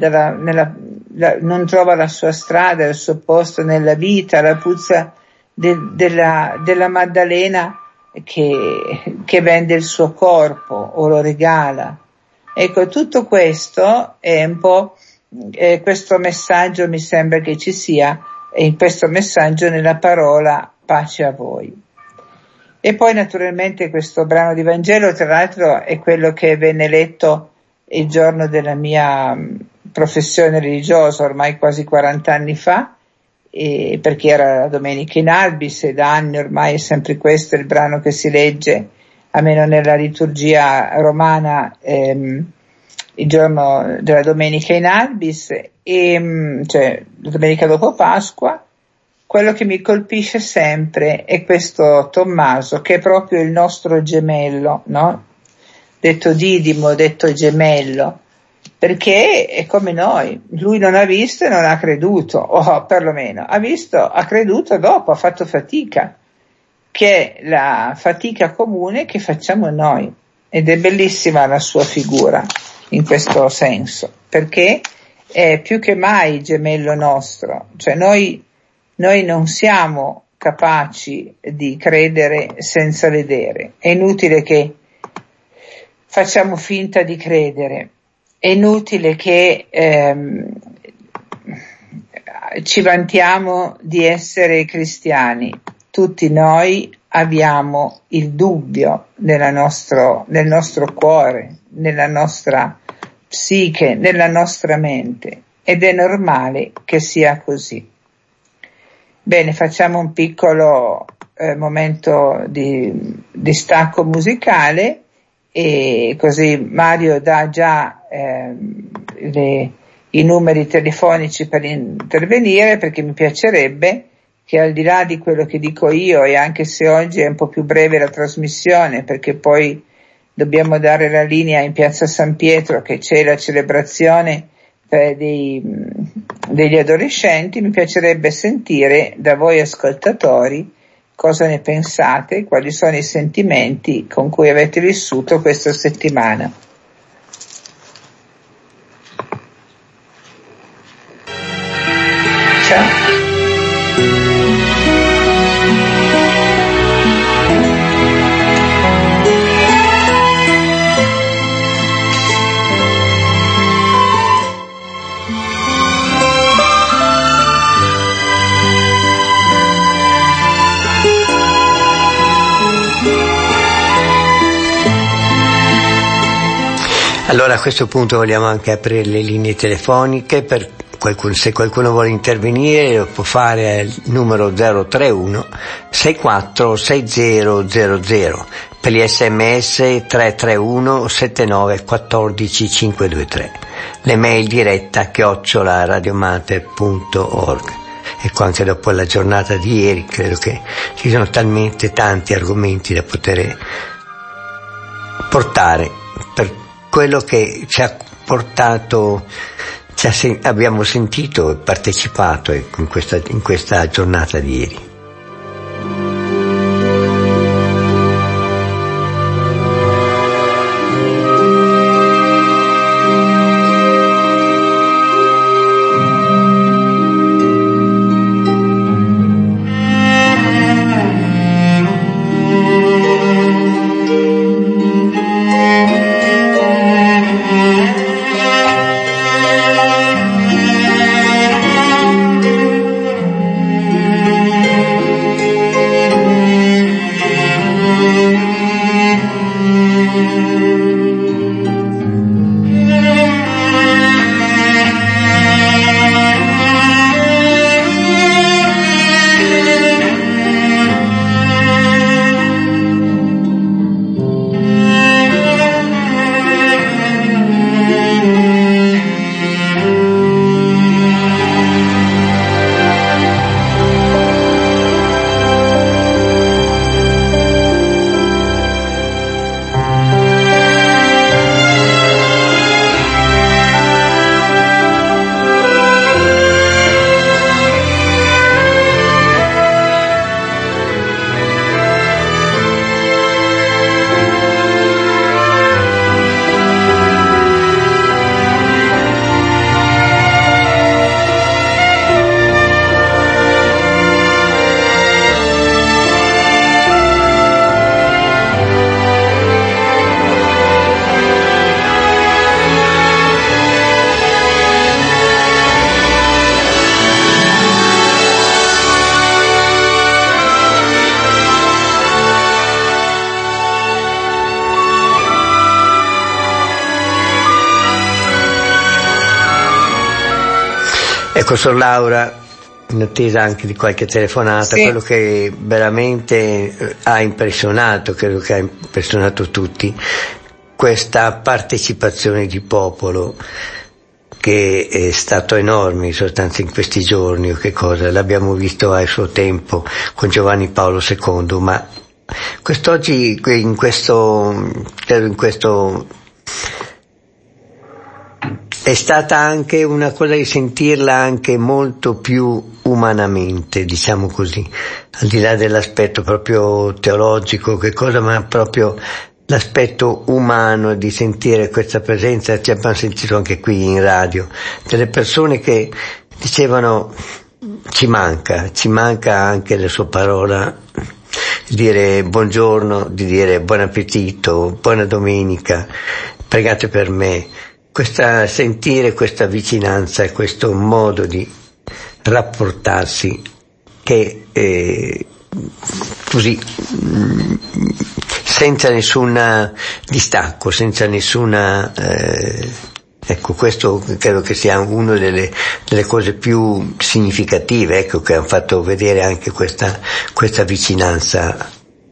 non trova la sua strada, il suo posto nella vita, la puzza della Maddalena che vende il suo corpo o lo regala. Ecco, tutto questo è un po' questo messaggio, mi sembra che ci sia in questo messaggio nella parola pace a voi. E poi naturalmente questo brano di Vangelo, tra l'altro, è quello che venne letto il giorno della mia professione religiosa, ormai quasi 40 anni fa, perché era la domenica in Albis, e da anni ormai è sempre questo il brano che si legge, almeno nella liturgia romana, il giorno della domenica in Albis, cioè la domenica dopo Pasqua. Quello che mi colpisce sempre è questo Tommaso, che è proprio il nostro gemello, no? Detto Didimo, detto gemello, perché è come noi, lui non ha visto e non ha creduto, o perlomeno ha creduto dopo, ha fatto fatica, che è la fatica comune che facciamo noi, ed è bellissima la sua figura in questo senso, perché è più che mai gemello nostro, cioè noi non siamo capaci di credere senza vedere, è inutile che facciamo finta di credere, è inutile che ci vantiamo di essere cristiani, tutti noi abbiamo il dubbio nel nostro cuore, nella nostra psiche, nella nostra mente, ed è normale che sia così. Bene, facciamo un piccolo momento di stacco musicale, e così Mario dà già i numeri telefonici per intervenire, perché mi piacerebbe che, al di là di quello che dico io, e anche se oggi è un po' più breve la trasmissione, perché poi dobbiamo dare la linea in Piazza San Pietro, che c'è la celebrazione degli adolescenti, mi piacerebbe sentire da voi ascoltatori cosa ne pensate, quali sono i sentimenti con cui avete vissuto questa settimana. Ciao. Allora a questo punto vogliamo anche aprire le linee telefoniche per qualcuno, se qualcuno vuole intervenire lo può fare al numero 031 64 6000, per gli sms 331 79 14 523, l'email diretta @radiomater.org. Ecco, anche dopo la giornata di ieri credo che ci sono talmente tanti argomenti da poter portare per quello che ci ha portato, abbiamo sentito e partecipato in questa giornata di ieri. Ecco, Sor Laura, in attesa anche di qualche telefonata, sì. Quello che veramente ha impressionato, credo che ha impressionato tutti, questa partecipazione di popolo che è stato enorme in sostanza in questi giorni, o che cosa, l'abbiamo visto al suo tempo con Giovanni Paolo II, ma quest'oggi in questo è stata anche una cosa di sentirla anche molto più umanamente, diciamo così, al di là dell'aspetto proprio teologico, che cosa, ma proprio l'aspetto umano di sentire questa presenza. Ci abbiamo sentito anche qui in radio delle persone che dicevano ci manca anche la sua parola, di dire buongiorno, di dire buon appetito, buona domenica, pregate per me. Sentire questa vicinanza e questo modo di rapportarsi che così senza nessun distacco, senza nessuna ecco, questo credo che sia una delle cose più significative, ecco, che hanno fatto vedere anche questa vicinanza.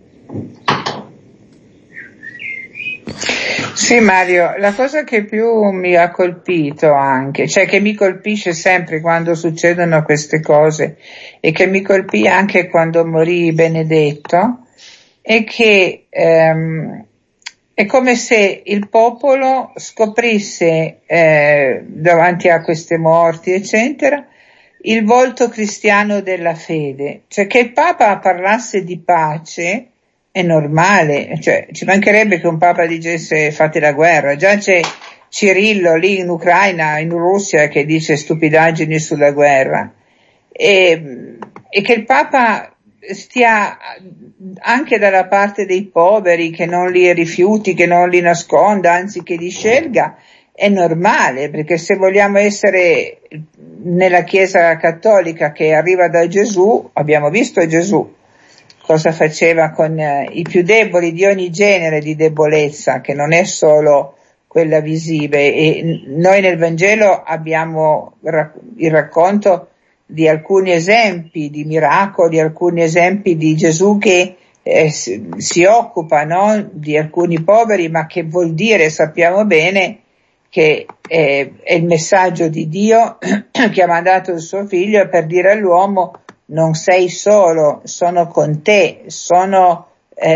Sì, Mario, la cosa che più mi ha colpito anche, cioè che mi colpisce sempre quando succedono queste cose e che mi colpì anche quando morì Benedetto, è che È come se il popolo scoprisse davanti a queste morti, eccetera, il volto cristiano della fede. Cioè, che il Papa parlasse di pace è normale, cioè ci mancherebbe che un Papa dicesse fate la guerra. Già c'è Cirillo lì in Ucraina, in Russia, che dice stupidaggini sulla guerra, e che il Papa stia anche dalla parte dei poveri, che non li rifiuti, che non li nasconda, anzi che li scelga, è normale, perché se vogliamo essere nella Chiesa cattolica che arriva da Gesù, abbiamo visto Gesù cosa faceva con i più deboli di ogni genere di debolezza, che non è solo quella visiva, e noi nel Vangelo abbiamo il racconto di alcuni esempi di miracoli, alcuni esempi di Gesù che si occupa, no, di alcuni poveri, ma che vuol dire, sappiamo bene, che è il messaggio di Dio che ha mandato il suo figlio per dire all'uomo: non sei solo, sono con te, sono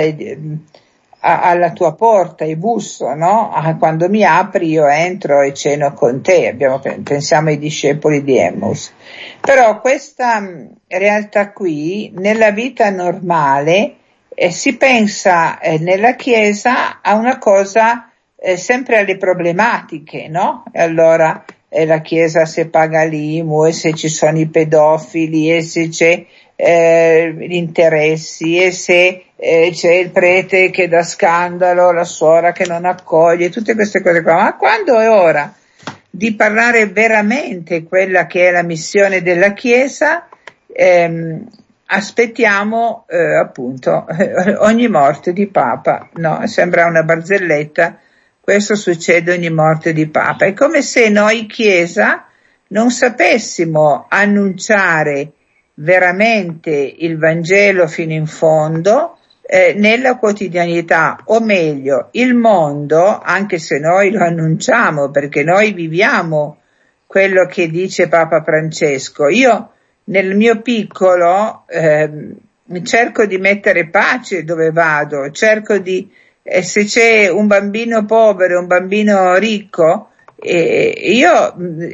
alla tua porta e busso, no? Quando mi apri io entro e ceno con te. Pensiamo ai discepoli di Emmaus. Però questa realtà qui, nella vita normale, si pensa nella Chiesa a una cosa sempre alle problematiche, no? E allora la Chiesa se paga l'IMU, e se ci sono i pedofili, e se c'è gli interessi, e se c'è il prete che dà scandalo, la suora che non accoglie, tutte queste cose qua. Ma quando è ora di parlare veramente quella che è la missione della Chiesa, aspettiamo appunto ogni morte di Papa, no? Sembra una barzelletta, questo succede ogni morte di Papa. È come se noi Chiesa non sapessimo annunciare veramente il Vangelo fino in fondo nella quotidianità, o meglio, il mondo, anche se noi lo annunciamo perché noi viviamo quello che dice Papa Francesco. Io nel mio piccolo cerco di mettere pace dove vado, cerco di se c'è un bambino povero, un bambino ricco, io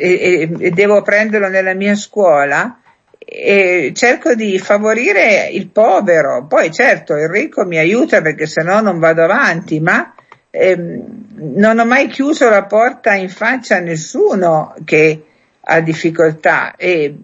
devo prenderlo nella mia scuola, e cerco di favorire il povero. Poi certo il ricco mi aiuta, perché sennò non vado avanti, ma non ho mai chiuso la porta in faccia a nessuno che ha difficoltà, e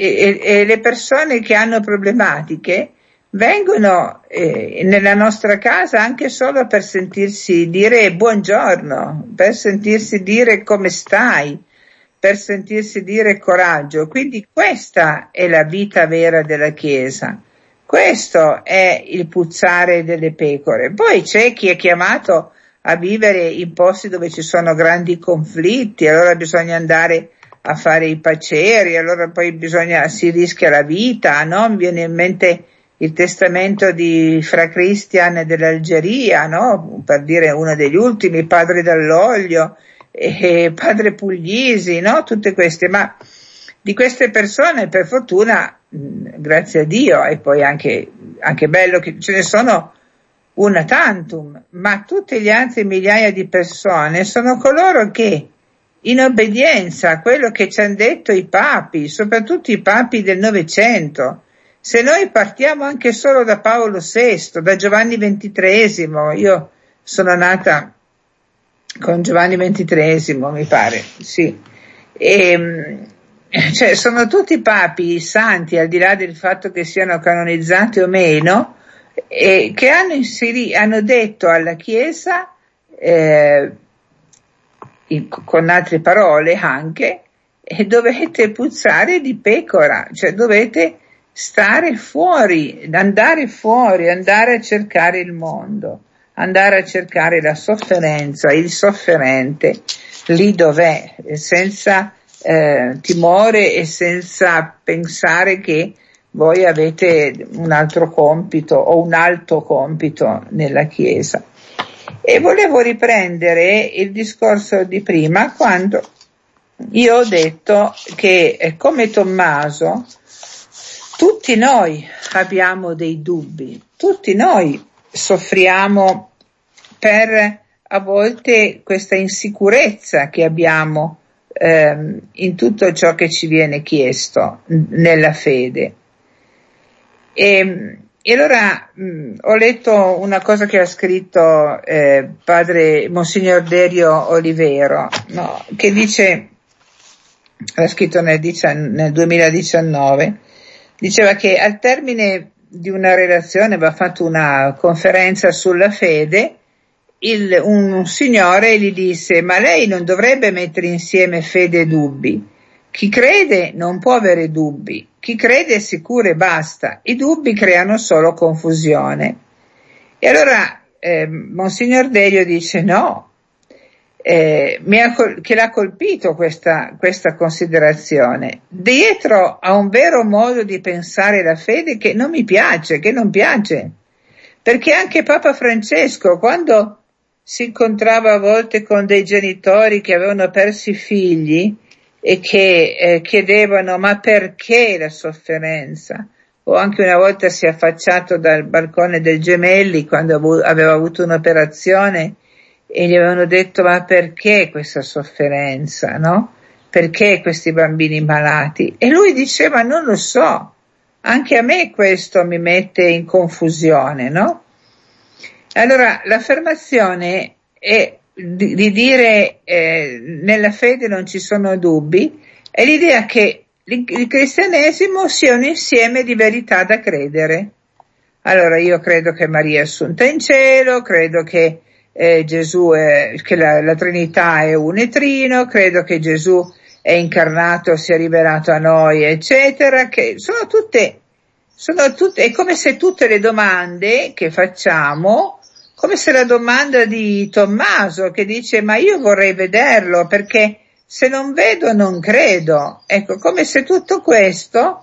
le persone che hanno problematiche vengono nella nostra casa anche solo per sentirsi dire buongiorno, per sentirsi dire come stai, per sentirsi dire coraggio. Quindi questa è la vita vera della Chiesa, questo è il puzzare delle pecore. Poi c'è chi è chiamato a vivere in posti dove ci sono grandi conflitti, allora bisogna andare a fare i paceri, allora poi si rischia la vita, no? Mi viene in mente il testamento di Fra Cristian dell'Algeria, no? Per dire uno degli ultimi, Padre Dall'Oglio, e Padre Puglisi, no? Tutte queste, ma di queste persone per fortuna, grazie a Dio, e poi anche bello che ce ne sono una tantum, ma tutti gli altri migliaia di persone sono coloro che, in obbedienza a quello che ci hanno detto i papi, soprattutto i papi del Novecento, se noi partiamo anche solo da Paolo VI, da Giovanni XXIII, io sono nata con Giovanni XXIII, mi pare, sì, cioè sono tutti papi santi, al di là del fatto che siano canonizzati o meno, che hanno detto alla Chiesa, con altre parole anche, dovete puzzare di pecora, cioè dovete stare fuori, andare a cercare il mondo, andare a cercare la sofferenza, il sofferente, lì dov'è, senza timore e senza pensare che voi avete un altro compito o un alto compito nella Chiesa. E volevo riprendere il discorso di prima, quando io ho detto che come Tommaso tutti noi abbiamo dei dubbi, tutti noi soffriamo per a volte questa insicurezza che abbiamo in tutto ciò che ci viene chiesto nella fede. E allora ho letto una cosa che ha scritto padre Monsignor Derio Olivero, no? Che dice, l'ha scritto nel 2019, diceva che al termine di una relazione aveva fatto una conferenza sulla fede, un signore gli disse: ma lei non dovrebbe mettere insieme fede e dubbi? Chi crede non può avere dubbi, chi crede è sicuro e basta, i dubbi creano solo confusione. E allora Monsignor Derio dice no, che l'ha colpito questa considerazione, dietro a un vero modo di pensare la fede che non mi piace, che non piace, perché anche Papa Francesco, quando si incontrava a volte con dei genitori che avevano perso i figli e che chiedevano ma perché la sofferenza, o anche una volta si è affacciato dal balcone del Gemelli quando aveva avuto un'operazione e gli avevano detto ma perché questa sofferenza, no? Perché questi bambini malati? E lui diceva non lo so, anche a me questo mi mette in confusione, no? Allora l'affermazione è di dire nella fede non ci sono dubbi, è l'idea che il cristianesimo sia un insieme di verità da credere. Allora io credo che Maria è assunta in cielo, credo che Gesù che la Trinità è un e trino, credo che Gesù è incarnato, si è rivelato a noi, eccetera, che sono tutte, è come se tutte le domande che facciamo, come se la domanda di Tommaso che dice ma io vorrei vederlo perché se non vedo non credo, ecco, come se tutto questo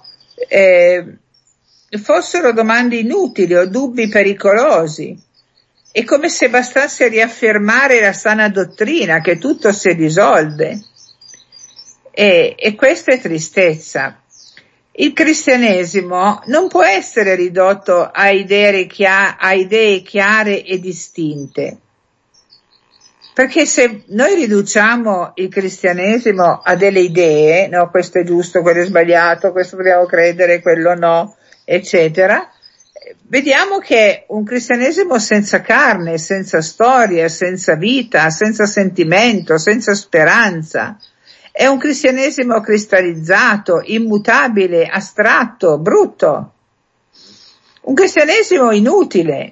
fossero domande inutili o dubbi pericolosi. È come se bastasse riaffermare la sana dottrina, che tutto si risolve. E questa è tristezza. Il cristianesimo non può essere ridotto a idee chiare e distinte. Perché se noi riduciamo il cristianesimo a delle idee, no, questo è giusto, quello è sbagliato, questo dobbiamo credere, quello no, eccetera, vediamo che è un cristianesimo senza carne, senza storia, senza vita, senza sentimento, senza speranza. È un cristianesimo cristallizzato, immutabile, astratto, brutto. Un cristianesimo inutile.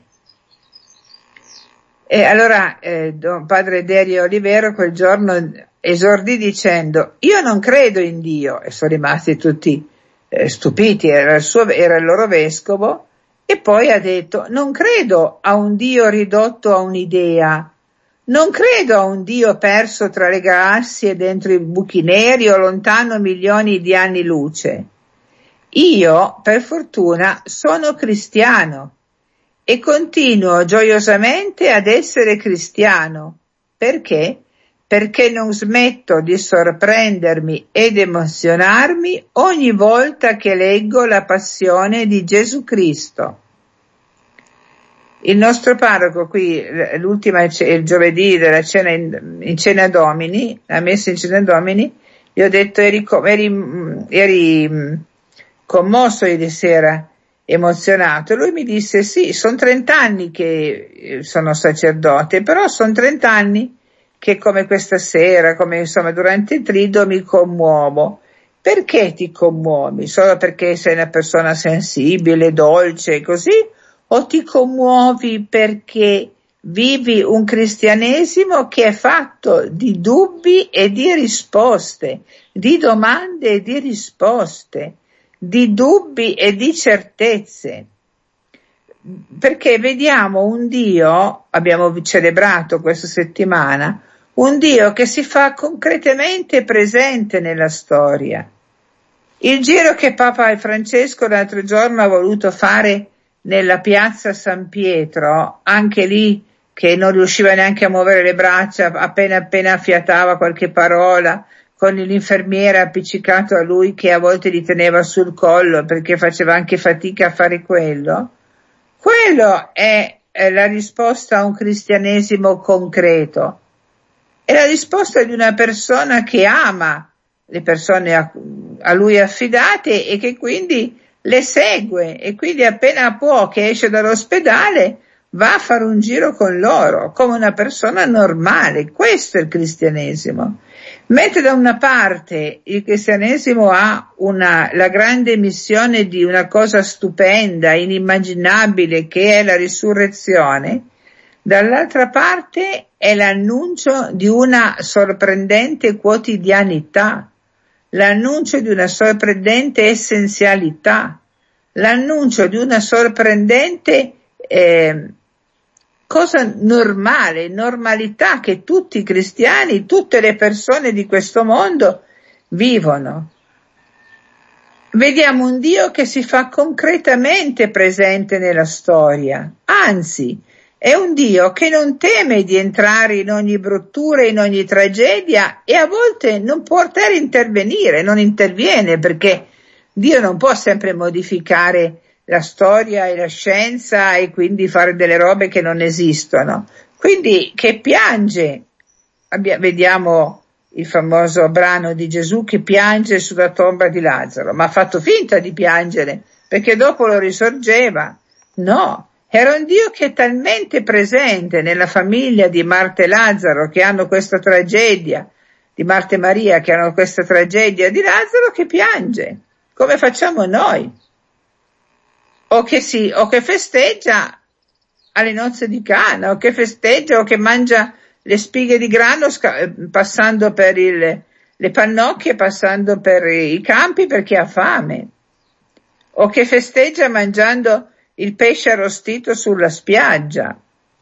E allora padre Derio Olivero quel giorno esordì dicendo: io non credo in Dio, e sono rimasti tutti stupiti, era il loro vescovo, e poi ha detto: non credo a un Dio ridotto a un'idea, non credo a un Dio perso tra le galassie dentro i buchi neri o lontano milioni di anni luce. Io, per fortuna, sono cristiano e continuo gioiosamente ad essere cristiano. Perché? Perché non smetto di sorprendermi ed emozionarmi ogni volta che leggo la passione di Gesù Cristo. Il nostro parroco qui, il giovedì della cena in Cena Domini, la messa in Cena Domini, gli ho detto eri commosso ieri sera, emozionato. Lui mi disse sì, sono 30 anni che sono sacerdote, però sono 30 anni che come questa sera, come insomma durante il trido mi commuovo. Perché ti commuovi? Solo perché sei una persona sensibile, dolce, così? O ti commuovi perché vivi un cristianesimo che è fatto di dubbi e di risposte, di domande e di risposte, di dubbi e di certezze? Perché vediamo un Dio, abbiamo celebrato questa settimana, un Dio che si fa concretamente presente nella storia. Il giro che Papa Francesco l'altro giorno ha voluto fare nella piazza San Pietro, anche lì che non riusciva neanche a muovere le braccia, appena fiatava qualche parola, con l'infermiera appiccicato a lui che a volte gli teneva sul collo perché faceva anche fatica a fare quello è è la risposta a un cristianesimo concreto? È la risposta di una persona che ama le persone a lui affidate e che quindi le segue, e quindi appena può, che esce dall'ospedale, va a fare un giro con loro come una persona normale. Questo è il cristianesimo. Mentre da una parte il cristianesimo ha la grande missione di una cosa stupenda, inimmaginabile, che è la risurrezione, dall'altra parte è l'annuncio di una sorprendente quotidianità, l'annuncio di una sorprendente essenzialità, l'annuncio di una sorprendente cosa normale, normalità che tutti i cristiani, tutte le persone di questo mondo vivono. Vediamo un Dio che si fa concretamente presente nella storia, anzi è un Dio che non teme di entrare in ogni bruttura, in ogni tragedia, e a volte non può intervenire, non interviene, perché Dio non può sempre modificare la storia e la scienza e quindi fare delle robe che non esistono. Quindi che piange, vediamo il famoso brano di Gesù che piange sulla tomba di Lazzaro, ma ha fatto finta di piangere perché dopo lo risorgeva. No, era un Dio che è talmente presente nella famiglia di Marta e Lazzaro, che hanno questa tragedia, di Marta e Maria che hanno questa tragedia di Lazzaro, che piange, come facciamo noi. O che festeggia alle nozze di Cana, o che festeggia o che mangia le spighe di grano passando per le pannocchie, passando per i campi perché ha fame, o che festeggia mangiando il pesce arrostito sulla spiaggia.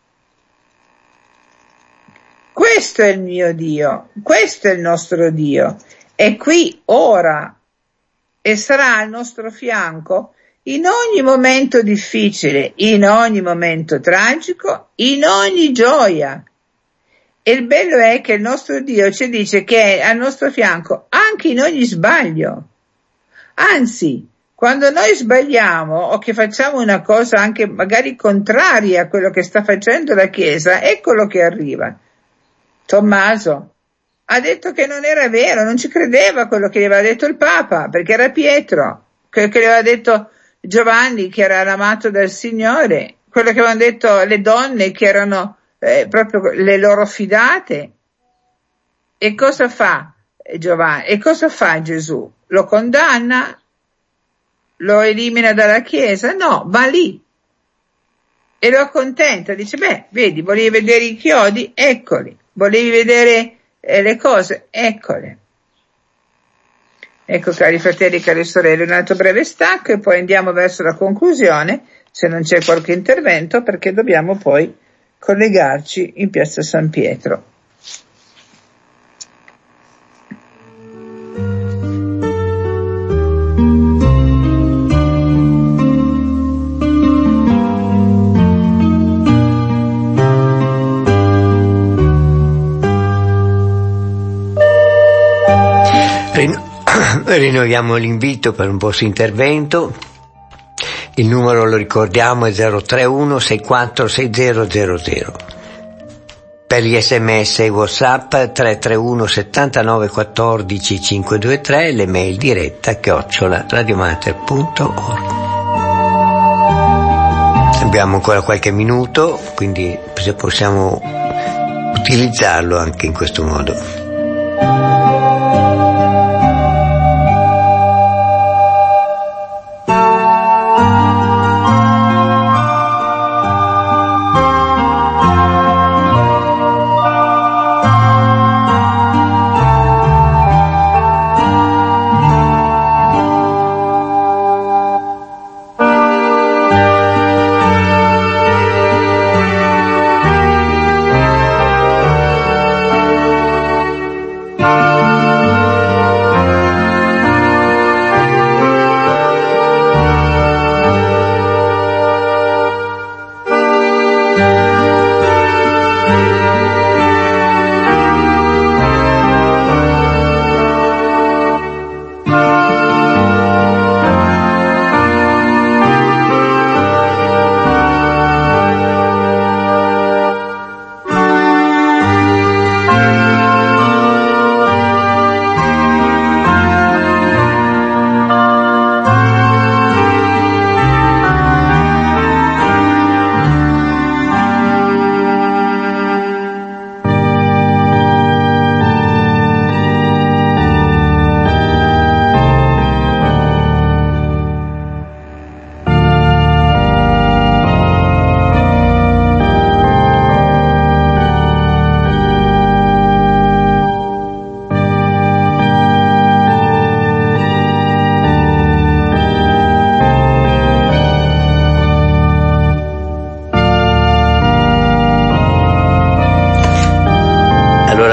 Questo è il mio Dio, questo è il nostro Dio, è qui ora e sarà al nostro fianco in ogni momento difficile, in ogni momento tragico, in ogni gioia. E il bello è che il nostro Dio ci dice che è al nostro fianco anche in ogni sbaglio. Anzi, quando noi sbagliamo o che facciamo una cosa anche magari contraria a quello che sta facendo la Chiesa, eccolo che arriva. Tommaso ha detto che non era vero, non ci credeva quello che gli aveva detto il Papa, perché era Pietro, quello che gli aveva detto Giovanni, che era l'amato del Signore, quello che avevano detto le donne, che erano proprio le loro fidate. E cosa fa Giovanni? E cosa fa Gesù? Lo condanna? Lo elimina dalla Chiesa? No, va lì e lo accontenta, dice: beh, vedi, volevi vedere i chiodi? Eccoli. Volevi vedere le cose? Eccole. Ecco, cari fratelli e cari sorelle, un altro breve stacco e poi andiamo verso la conclusione, se non c'è qualche intervento, perché dobbiamo poi collegarci in Piazza San Pietro. Rinnoviamo l'invito per un vostro intervento. Il numero, lo ricordiamo, è 031 64 6000. Per gli sms e WhatsApp 331 79 14 523, le mail diretta @radiomater.org. Abbiamo ancora qualche minuto, quindi possiamo utilizzarlo anche in questo modo.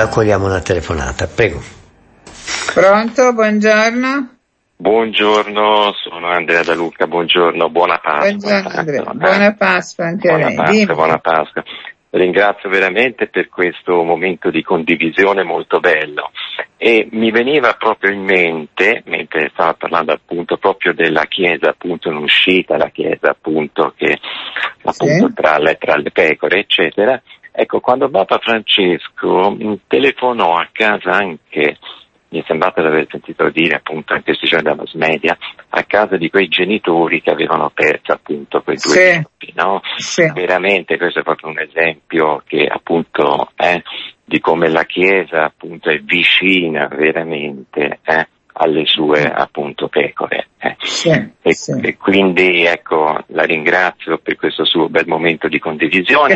accogliamo una telefonata, prego. Pronto, buongiorno. Buongiorno, sono Andrea Da Luca, buongiorno, buona Pasqua. Buongiorno Andrea, buona Pasqua anche a lei. Buona Pasqua. Ringrazio veramente per questo momento di condivisione molto bello, e mi veniva proprio in mente, mentre stava parlando appunto proprio della Chiesa appunto in uscita, la Chiesa appunto che appunto tra le pecore eccetera, ecco, quando Papa Francesco telefonò a casa anche, mi è sembrato di aver sentito dire appunto in questi giorni dalla mass media, a casa di quei genitori che avevano perso appunto quei due figli, no? Sì. Veramente questo è proprio un esempio che appunto di come la Chiesa appunto è vicina veramente alle sue appunto pecore. E quindi ecco, la ringrazio per questo suo bel momento di condivisione.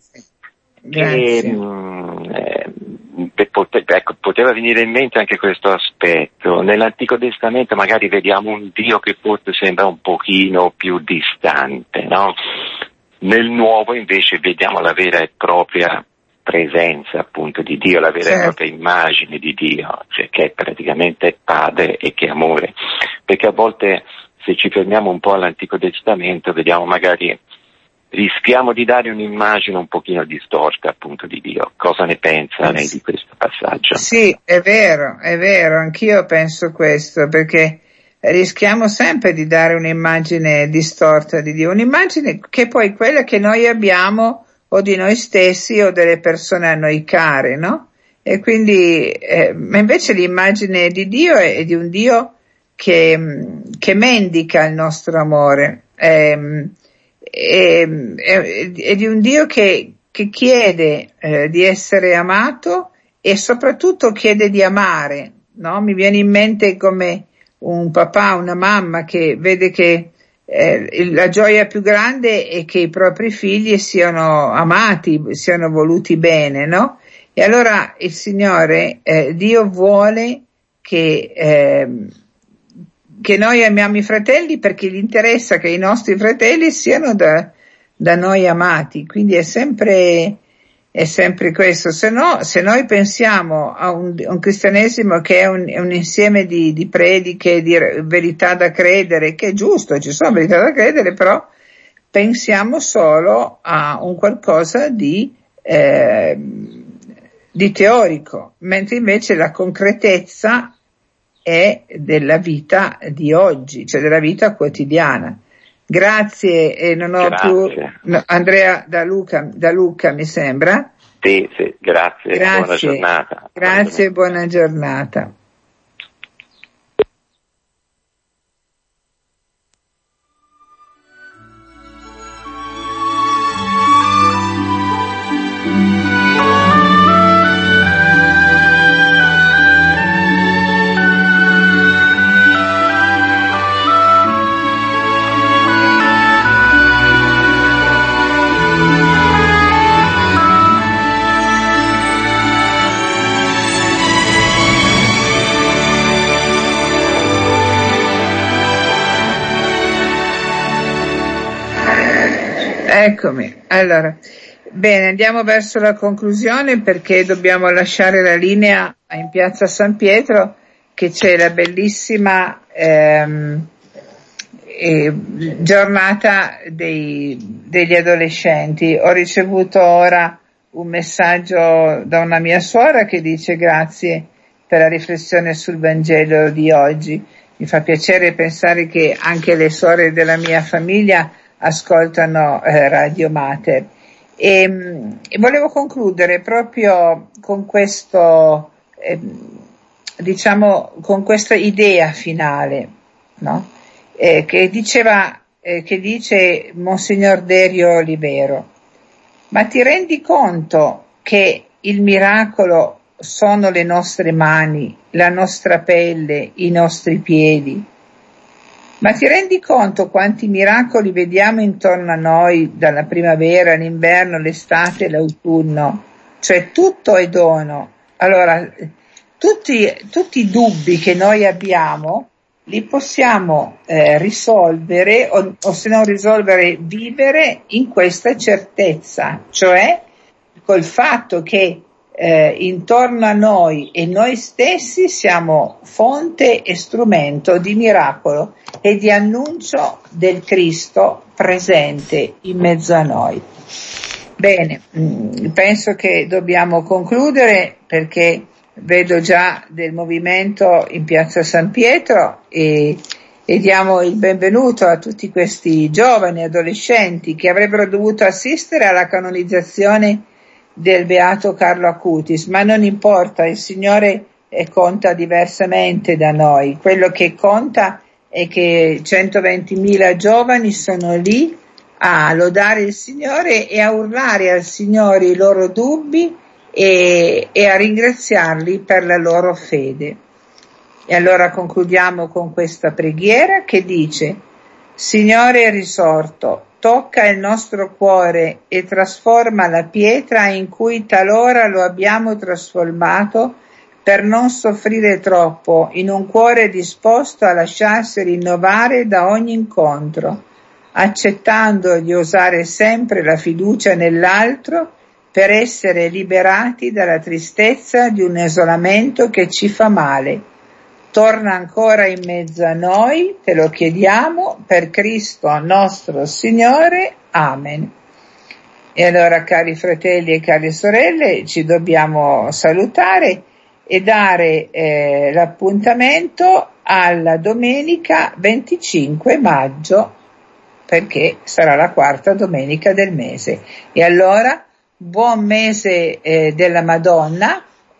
Grazie. Poteva venire in mente anche questo aspetto. Nell'Antico Testamento magari vediamo un Dio che forse sembra un pochino più distante, no? Nel Nuovo invece vediamo la vera e propria presenza appunto di Dio, la vera e propria immagine di Dio, cioè che è praticamente Padre e che è amore. Perché a volte, se ci fermiamo un po' all'Antico Testamento, vediamo magari, rischiamo di dare un'immagine un pochino distorta appunto di Dio. Cosa ne pensa lei di questo passaggio? Sì, è vero, anch'io penso questo, perché rischiamo sempre di dare un'immagine distorta di Dio, un'immagine che poi è quella che noi abbiamo o di noi stessi o delle persone a noi care, no? E quindi, ma invece l'immagine di Dio è di un Dio che mendica il nostro amore, è di un Dio che chiede di essere amato e soprattutto chiede di amare, no? Mi viene in mente come un papà, una mamma che vede che la gioia più grande è che i propri figli siano amati, siano voluti bene, no? E allora il Signore, Dio vuole che noi amiamo i fratelli perché gli interessa che i nostri fratelli siano da noi amati, quindi è sempre questo. Se noi pensiamo a un cristianesimo che è un insieme di prediche, di verità da credere, che è giusto, ci sono verità da credere, però pensiamo solo a un qualcosa di teorico, mentre invece la concretezza è della vita di oggi, cioè della vita quotidiana. Grazie, non ho più Andrea Da Luca mi sembra. Sì, grazie. Buona giornata. Grazie, buona giornata. Eccomi, allora, bene, andiamo verso la conclusione perché dobbiamo lasciare la linea in piazza San Pietro, che c'è la bellissima giornata degli adolescenti. Ho ricevuto ora un messaggio da una mia suora che dice grazie per la riflessione sul Vangelo di oggi. Mi fa piacere pensare che anche le suore della mia famiglia ascoltano Radio Mater e volevo concludere proprio con questo con questa idea finale, no? Che dice Monsignor Derio Olivero: ma ti rendi conto che il miracolo sono le nostre mani, la nostra pelle, i nostri piedi? Ma ti rendi conto quanti miracoli vediamo intorno a noi dalla primavera, l'inverno, l'estate, l'autunno? Cioè tutto è dono. Allora, tutti i dubbi che noi abbiamo li possiamo risolvere o se non risolvere, vivere in questa certezza, cioè col fatto che intorno a noi e noi stessi siamo fonte e strumento di miracolo e di annuncio del Cristo presente in mezzo a noi. Bene, penso che dobbiamo concludere perché vedo già del movimento in Piazza San Pietro e diamo il benvenuto a tutti questi giovani adolescenti che avrebbero dovuto assistere alla canonizzazione del Beato Carlo Acutis, ma non importa, il Signore conta diversamente da noi. Quello che conta è che 120.000 giovani sono lì a lodare il Signore e a urlare al Signore i loro dubbi e a ringraziarli per la loro fede. E allora concludiamo con questa preghiera che dice: Signore risorto, tocca il nostro cuore e trasforma la pietra in cui talora lo abbiamo trasformato per non soffrire troppo, in un cuore disposto a lasciarsi rinnovare da ogni incontro, accettando di usare sempre la fiducia nell'altro per essere liberati dalla tristezza di un isolamento che ci fa male. Torna ancora in mezzo a noi, te lo chiediamo, per Cristo nostro Signore. Amen. E allora, cari fratelli e cari sorelle, ci dobbiamo salutare e dare l'appuntamento alla domenica 25 maggio, perché sarà la quarta domenica del mese. E allora, buon mese della Madonna.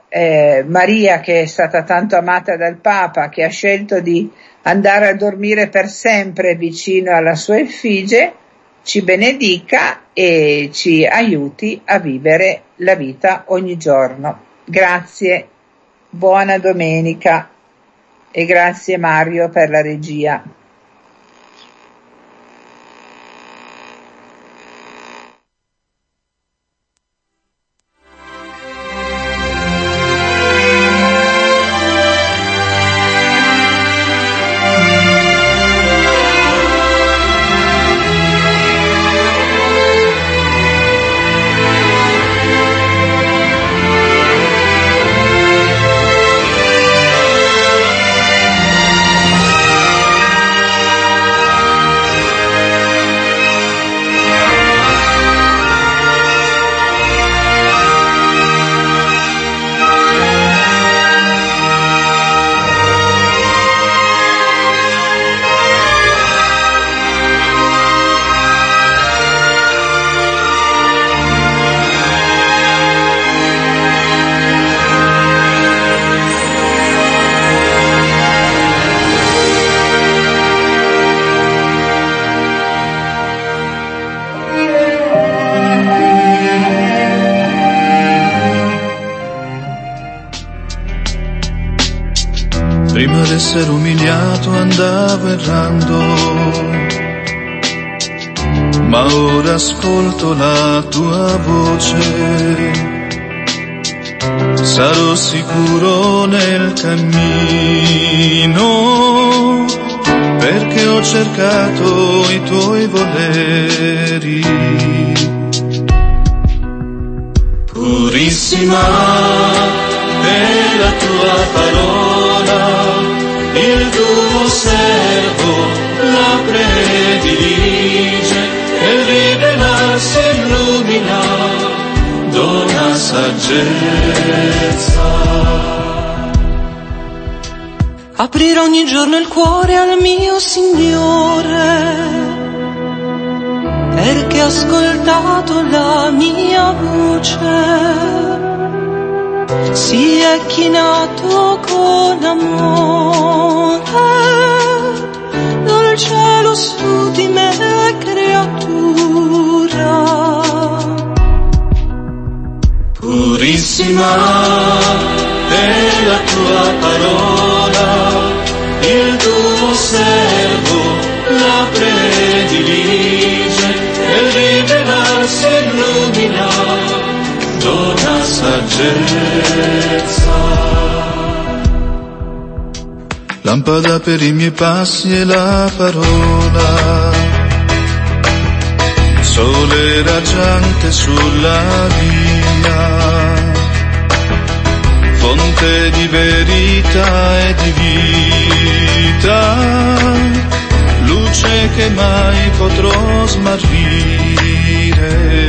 Maria, che è stata tanto amata dal Papa, che ha scelto di andare a dormire per sempre vicino alla sua effigie, ci benedica e ci aiuti a vivere la vita ogni giorno. Grazie, buona domenica e grazie Mario per la regia. Prima d'essere umiliato andavo errando, ma ora ascolto la tua voce. Sarò sicuro nel cammino, perché ho cercato i tuoi voleri. Purissima è la tua parola, il tuo servo la predilige, e rivelarsi illumina, dona saggezza. Aprirò ogni giorno il cuore al mio Signore, perché ha ascoltato la mia voce. Si è chinato con amore dal cielo su di me, creatura. Purissima è la tua parola, il tuo servo la predilige, e rivelarsi illumina, dona saggezza. Lampada per i miei passi è la parola, sole raggiante sulla via. fonte di verità e di vita, luce che mai potrò smarrire,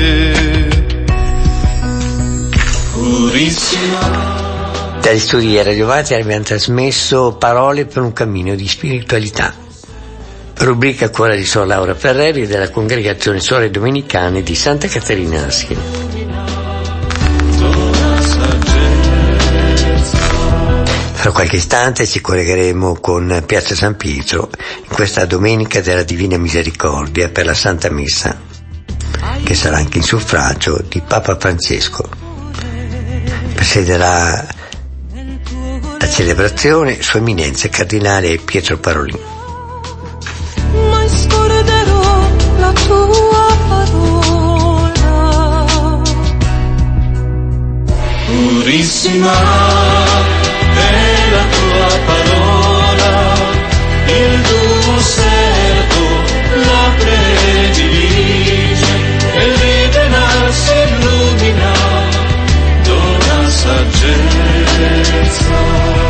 purissima. Dagli studi di Radio Mater abbiamo trasmesso Parole per un cammino di spiritualità, rubrica a cura di Sor Laura Ferreri della Congregazione Suore Domenicane di Santa Caterina da Siena. Fra qualche istante ci collegheremo con Piazza San Pietro in questa domenica della Divina Misericordia per la Santa Messa, che sarà anche in suffragio di Papa Francesco. Presiederà la celebrazione Sua Eminenza Cardinale Pietro Parolin. Mai scorderò la tua parola, purissima è la tua parola, il tuo servo la predilige, e rivela si illumina, dona saggezza.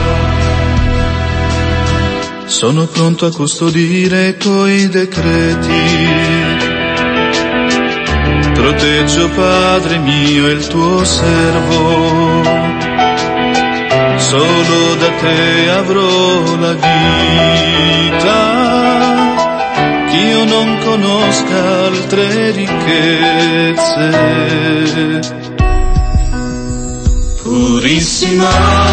Sono pronto a custodire i tuoi decreti, proteggio Padre mio il tuo servo, solo da te avrò la vita, ch'io non conosca altre ricchezze. Purissima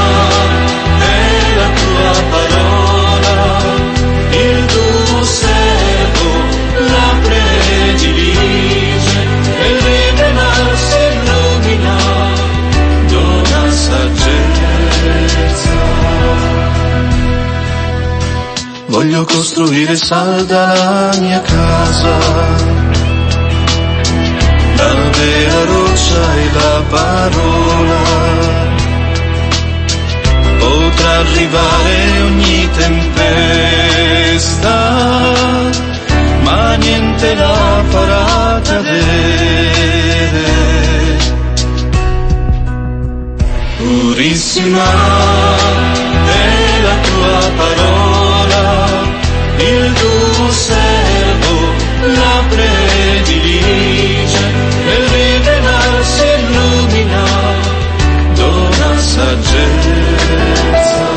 è la tua parola, il tuo servo la predilige, e rivela si illumina, dona saggezza. Voglio costruire salda la mia casa, la vera roccia e la parola, potrà arrivare ogni tempesta, ma niente la farà cadere. Purissima è la tua parola, il tuo servo la predilige, e rivela si illumina, dona saggezza.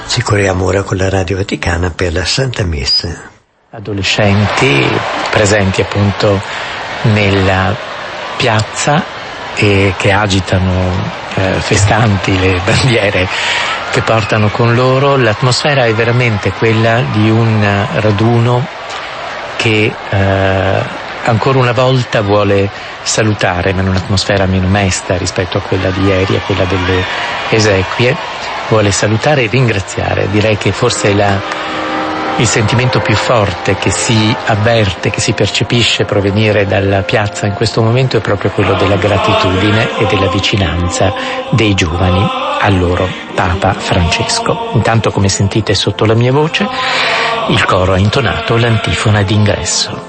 Ci corriamo ora con la Radio Vaticana per la Santa Messa. Adolescenti presenti appunto nella piazza e che agitano festanti le bandiere che portano con loro. L'atmosfera è veramente quella di un raduno che ancora una volta vuole salutare, ma in un'atmosfera meno mesta rispetto a quella di ieri, a quella delle esequie. Vuole salutare e ringraziare. Direi che forse il sentimento più forte che si avverte, che si percepisce provenire dalla piazza in questo momento è proprio quello della gratitudine e della vicinanza dei giovani al loro Papa Francesco. Intanto, come sentite sotto la mia voce, il coro ha intonato l'antifona d'ingresso.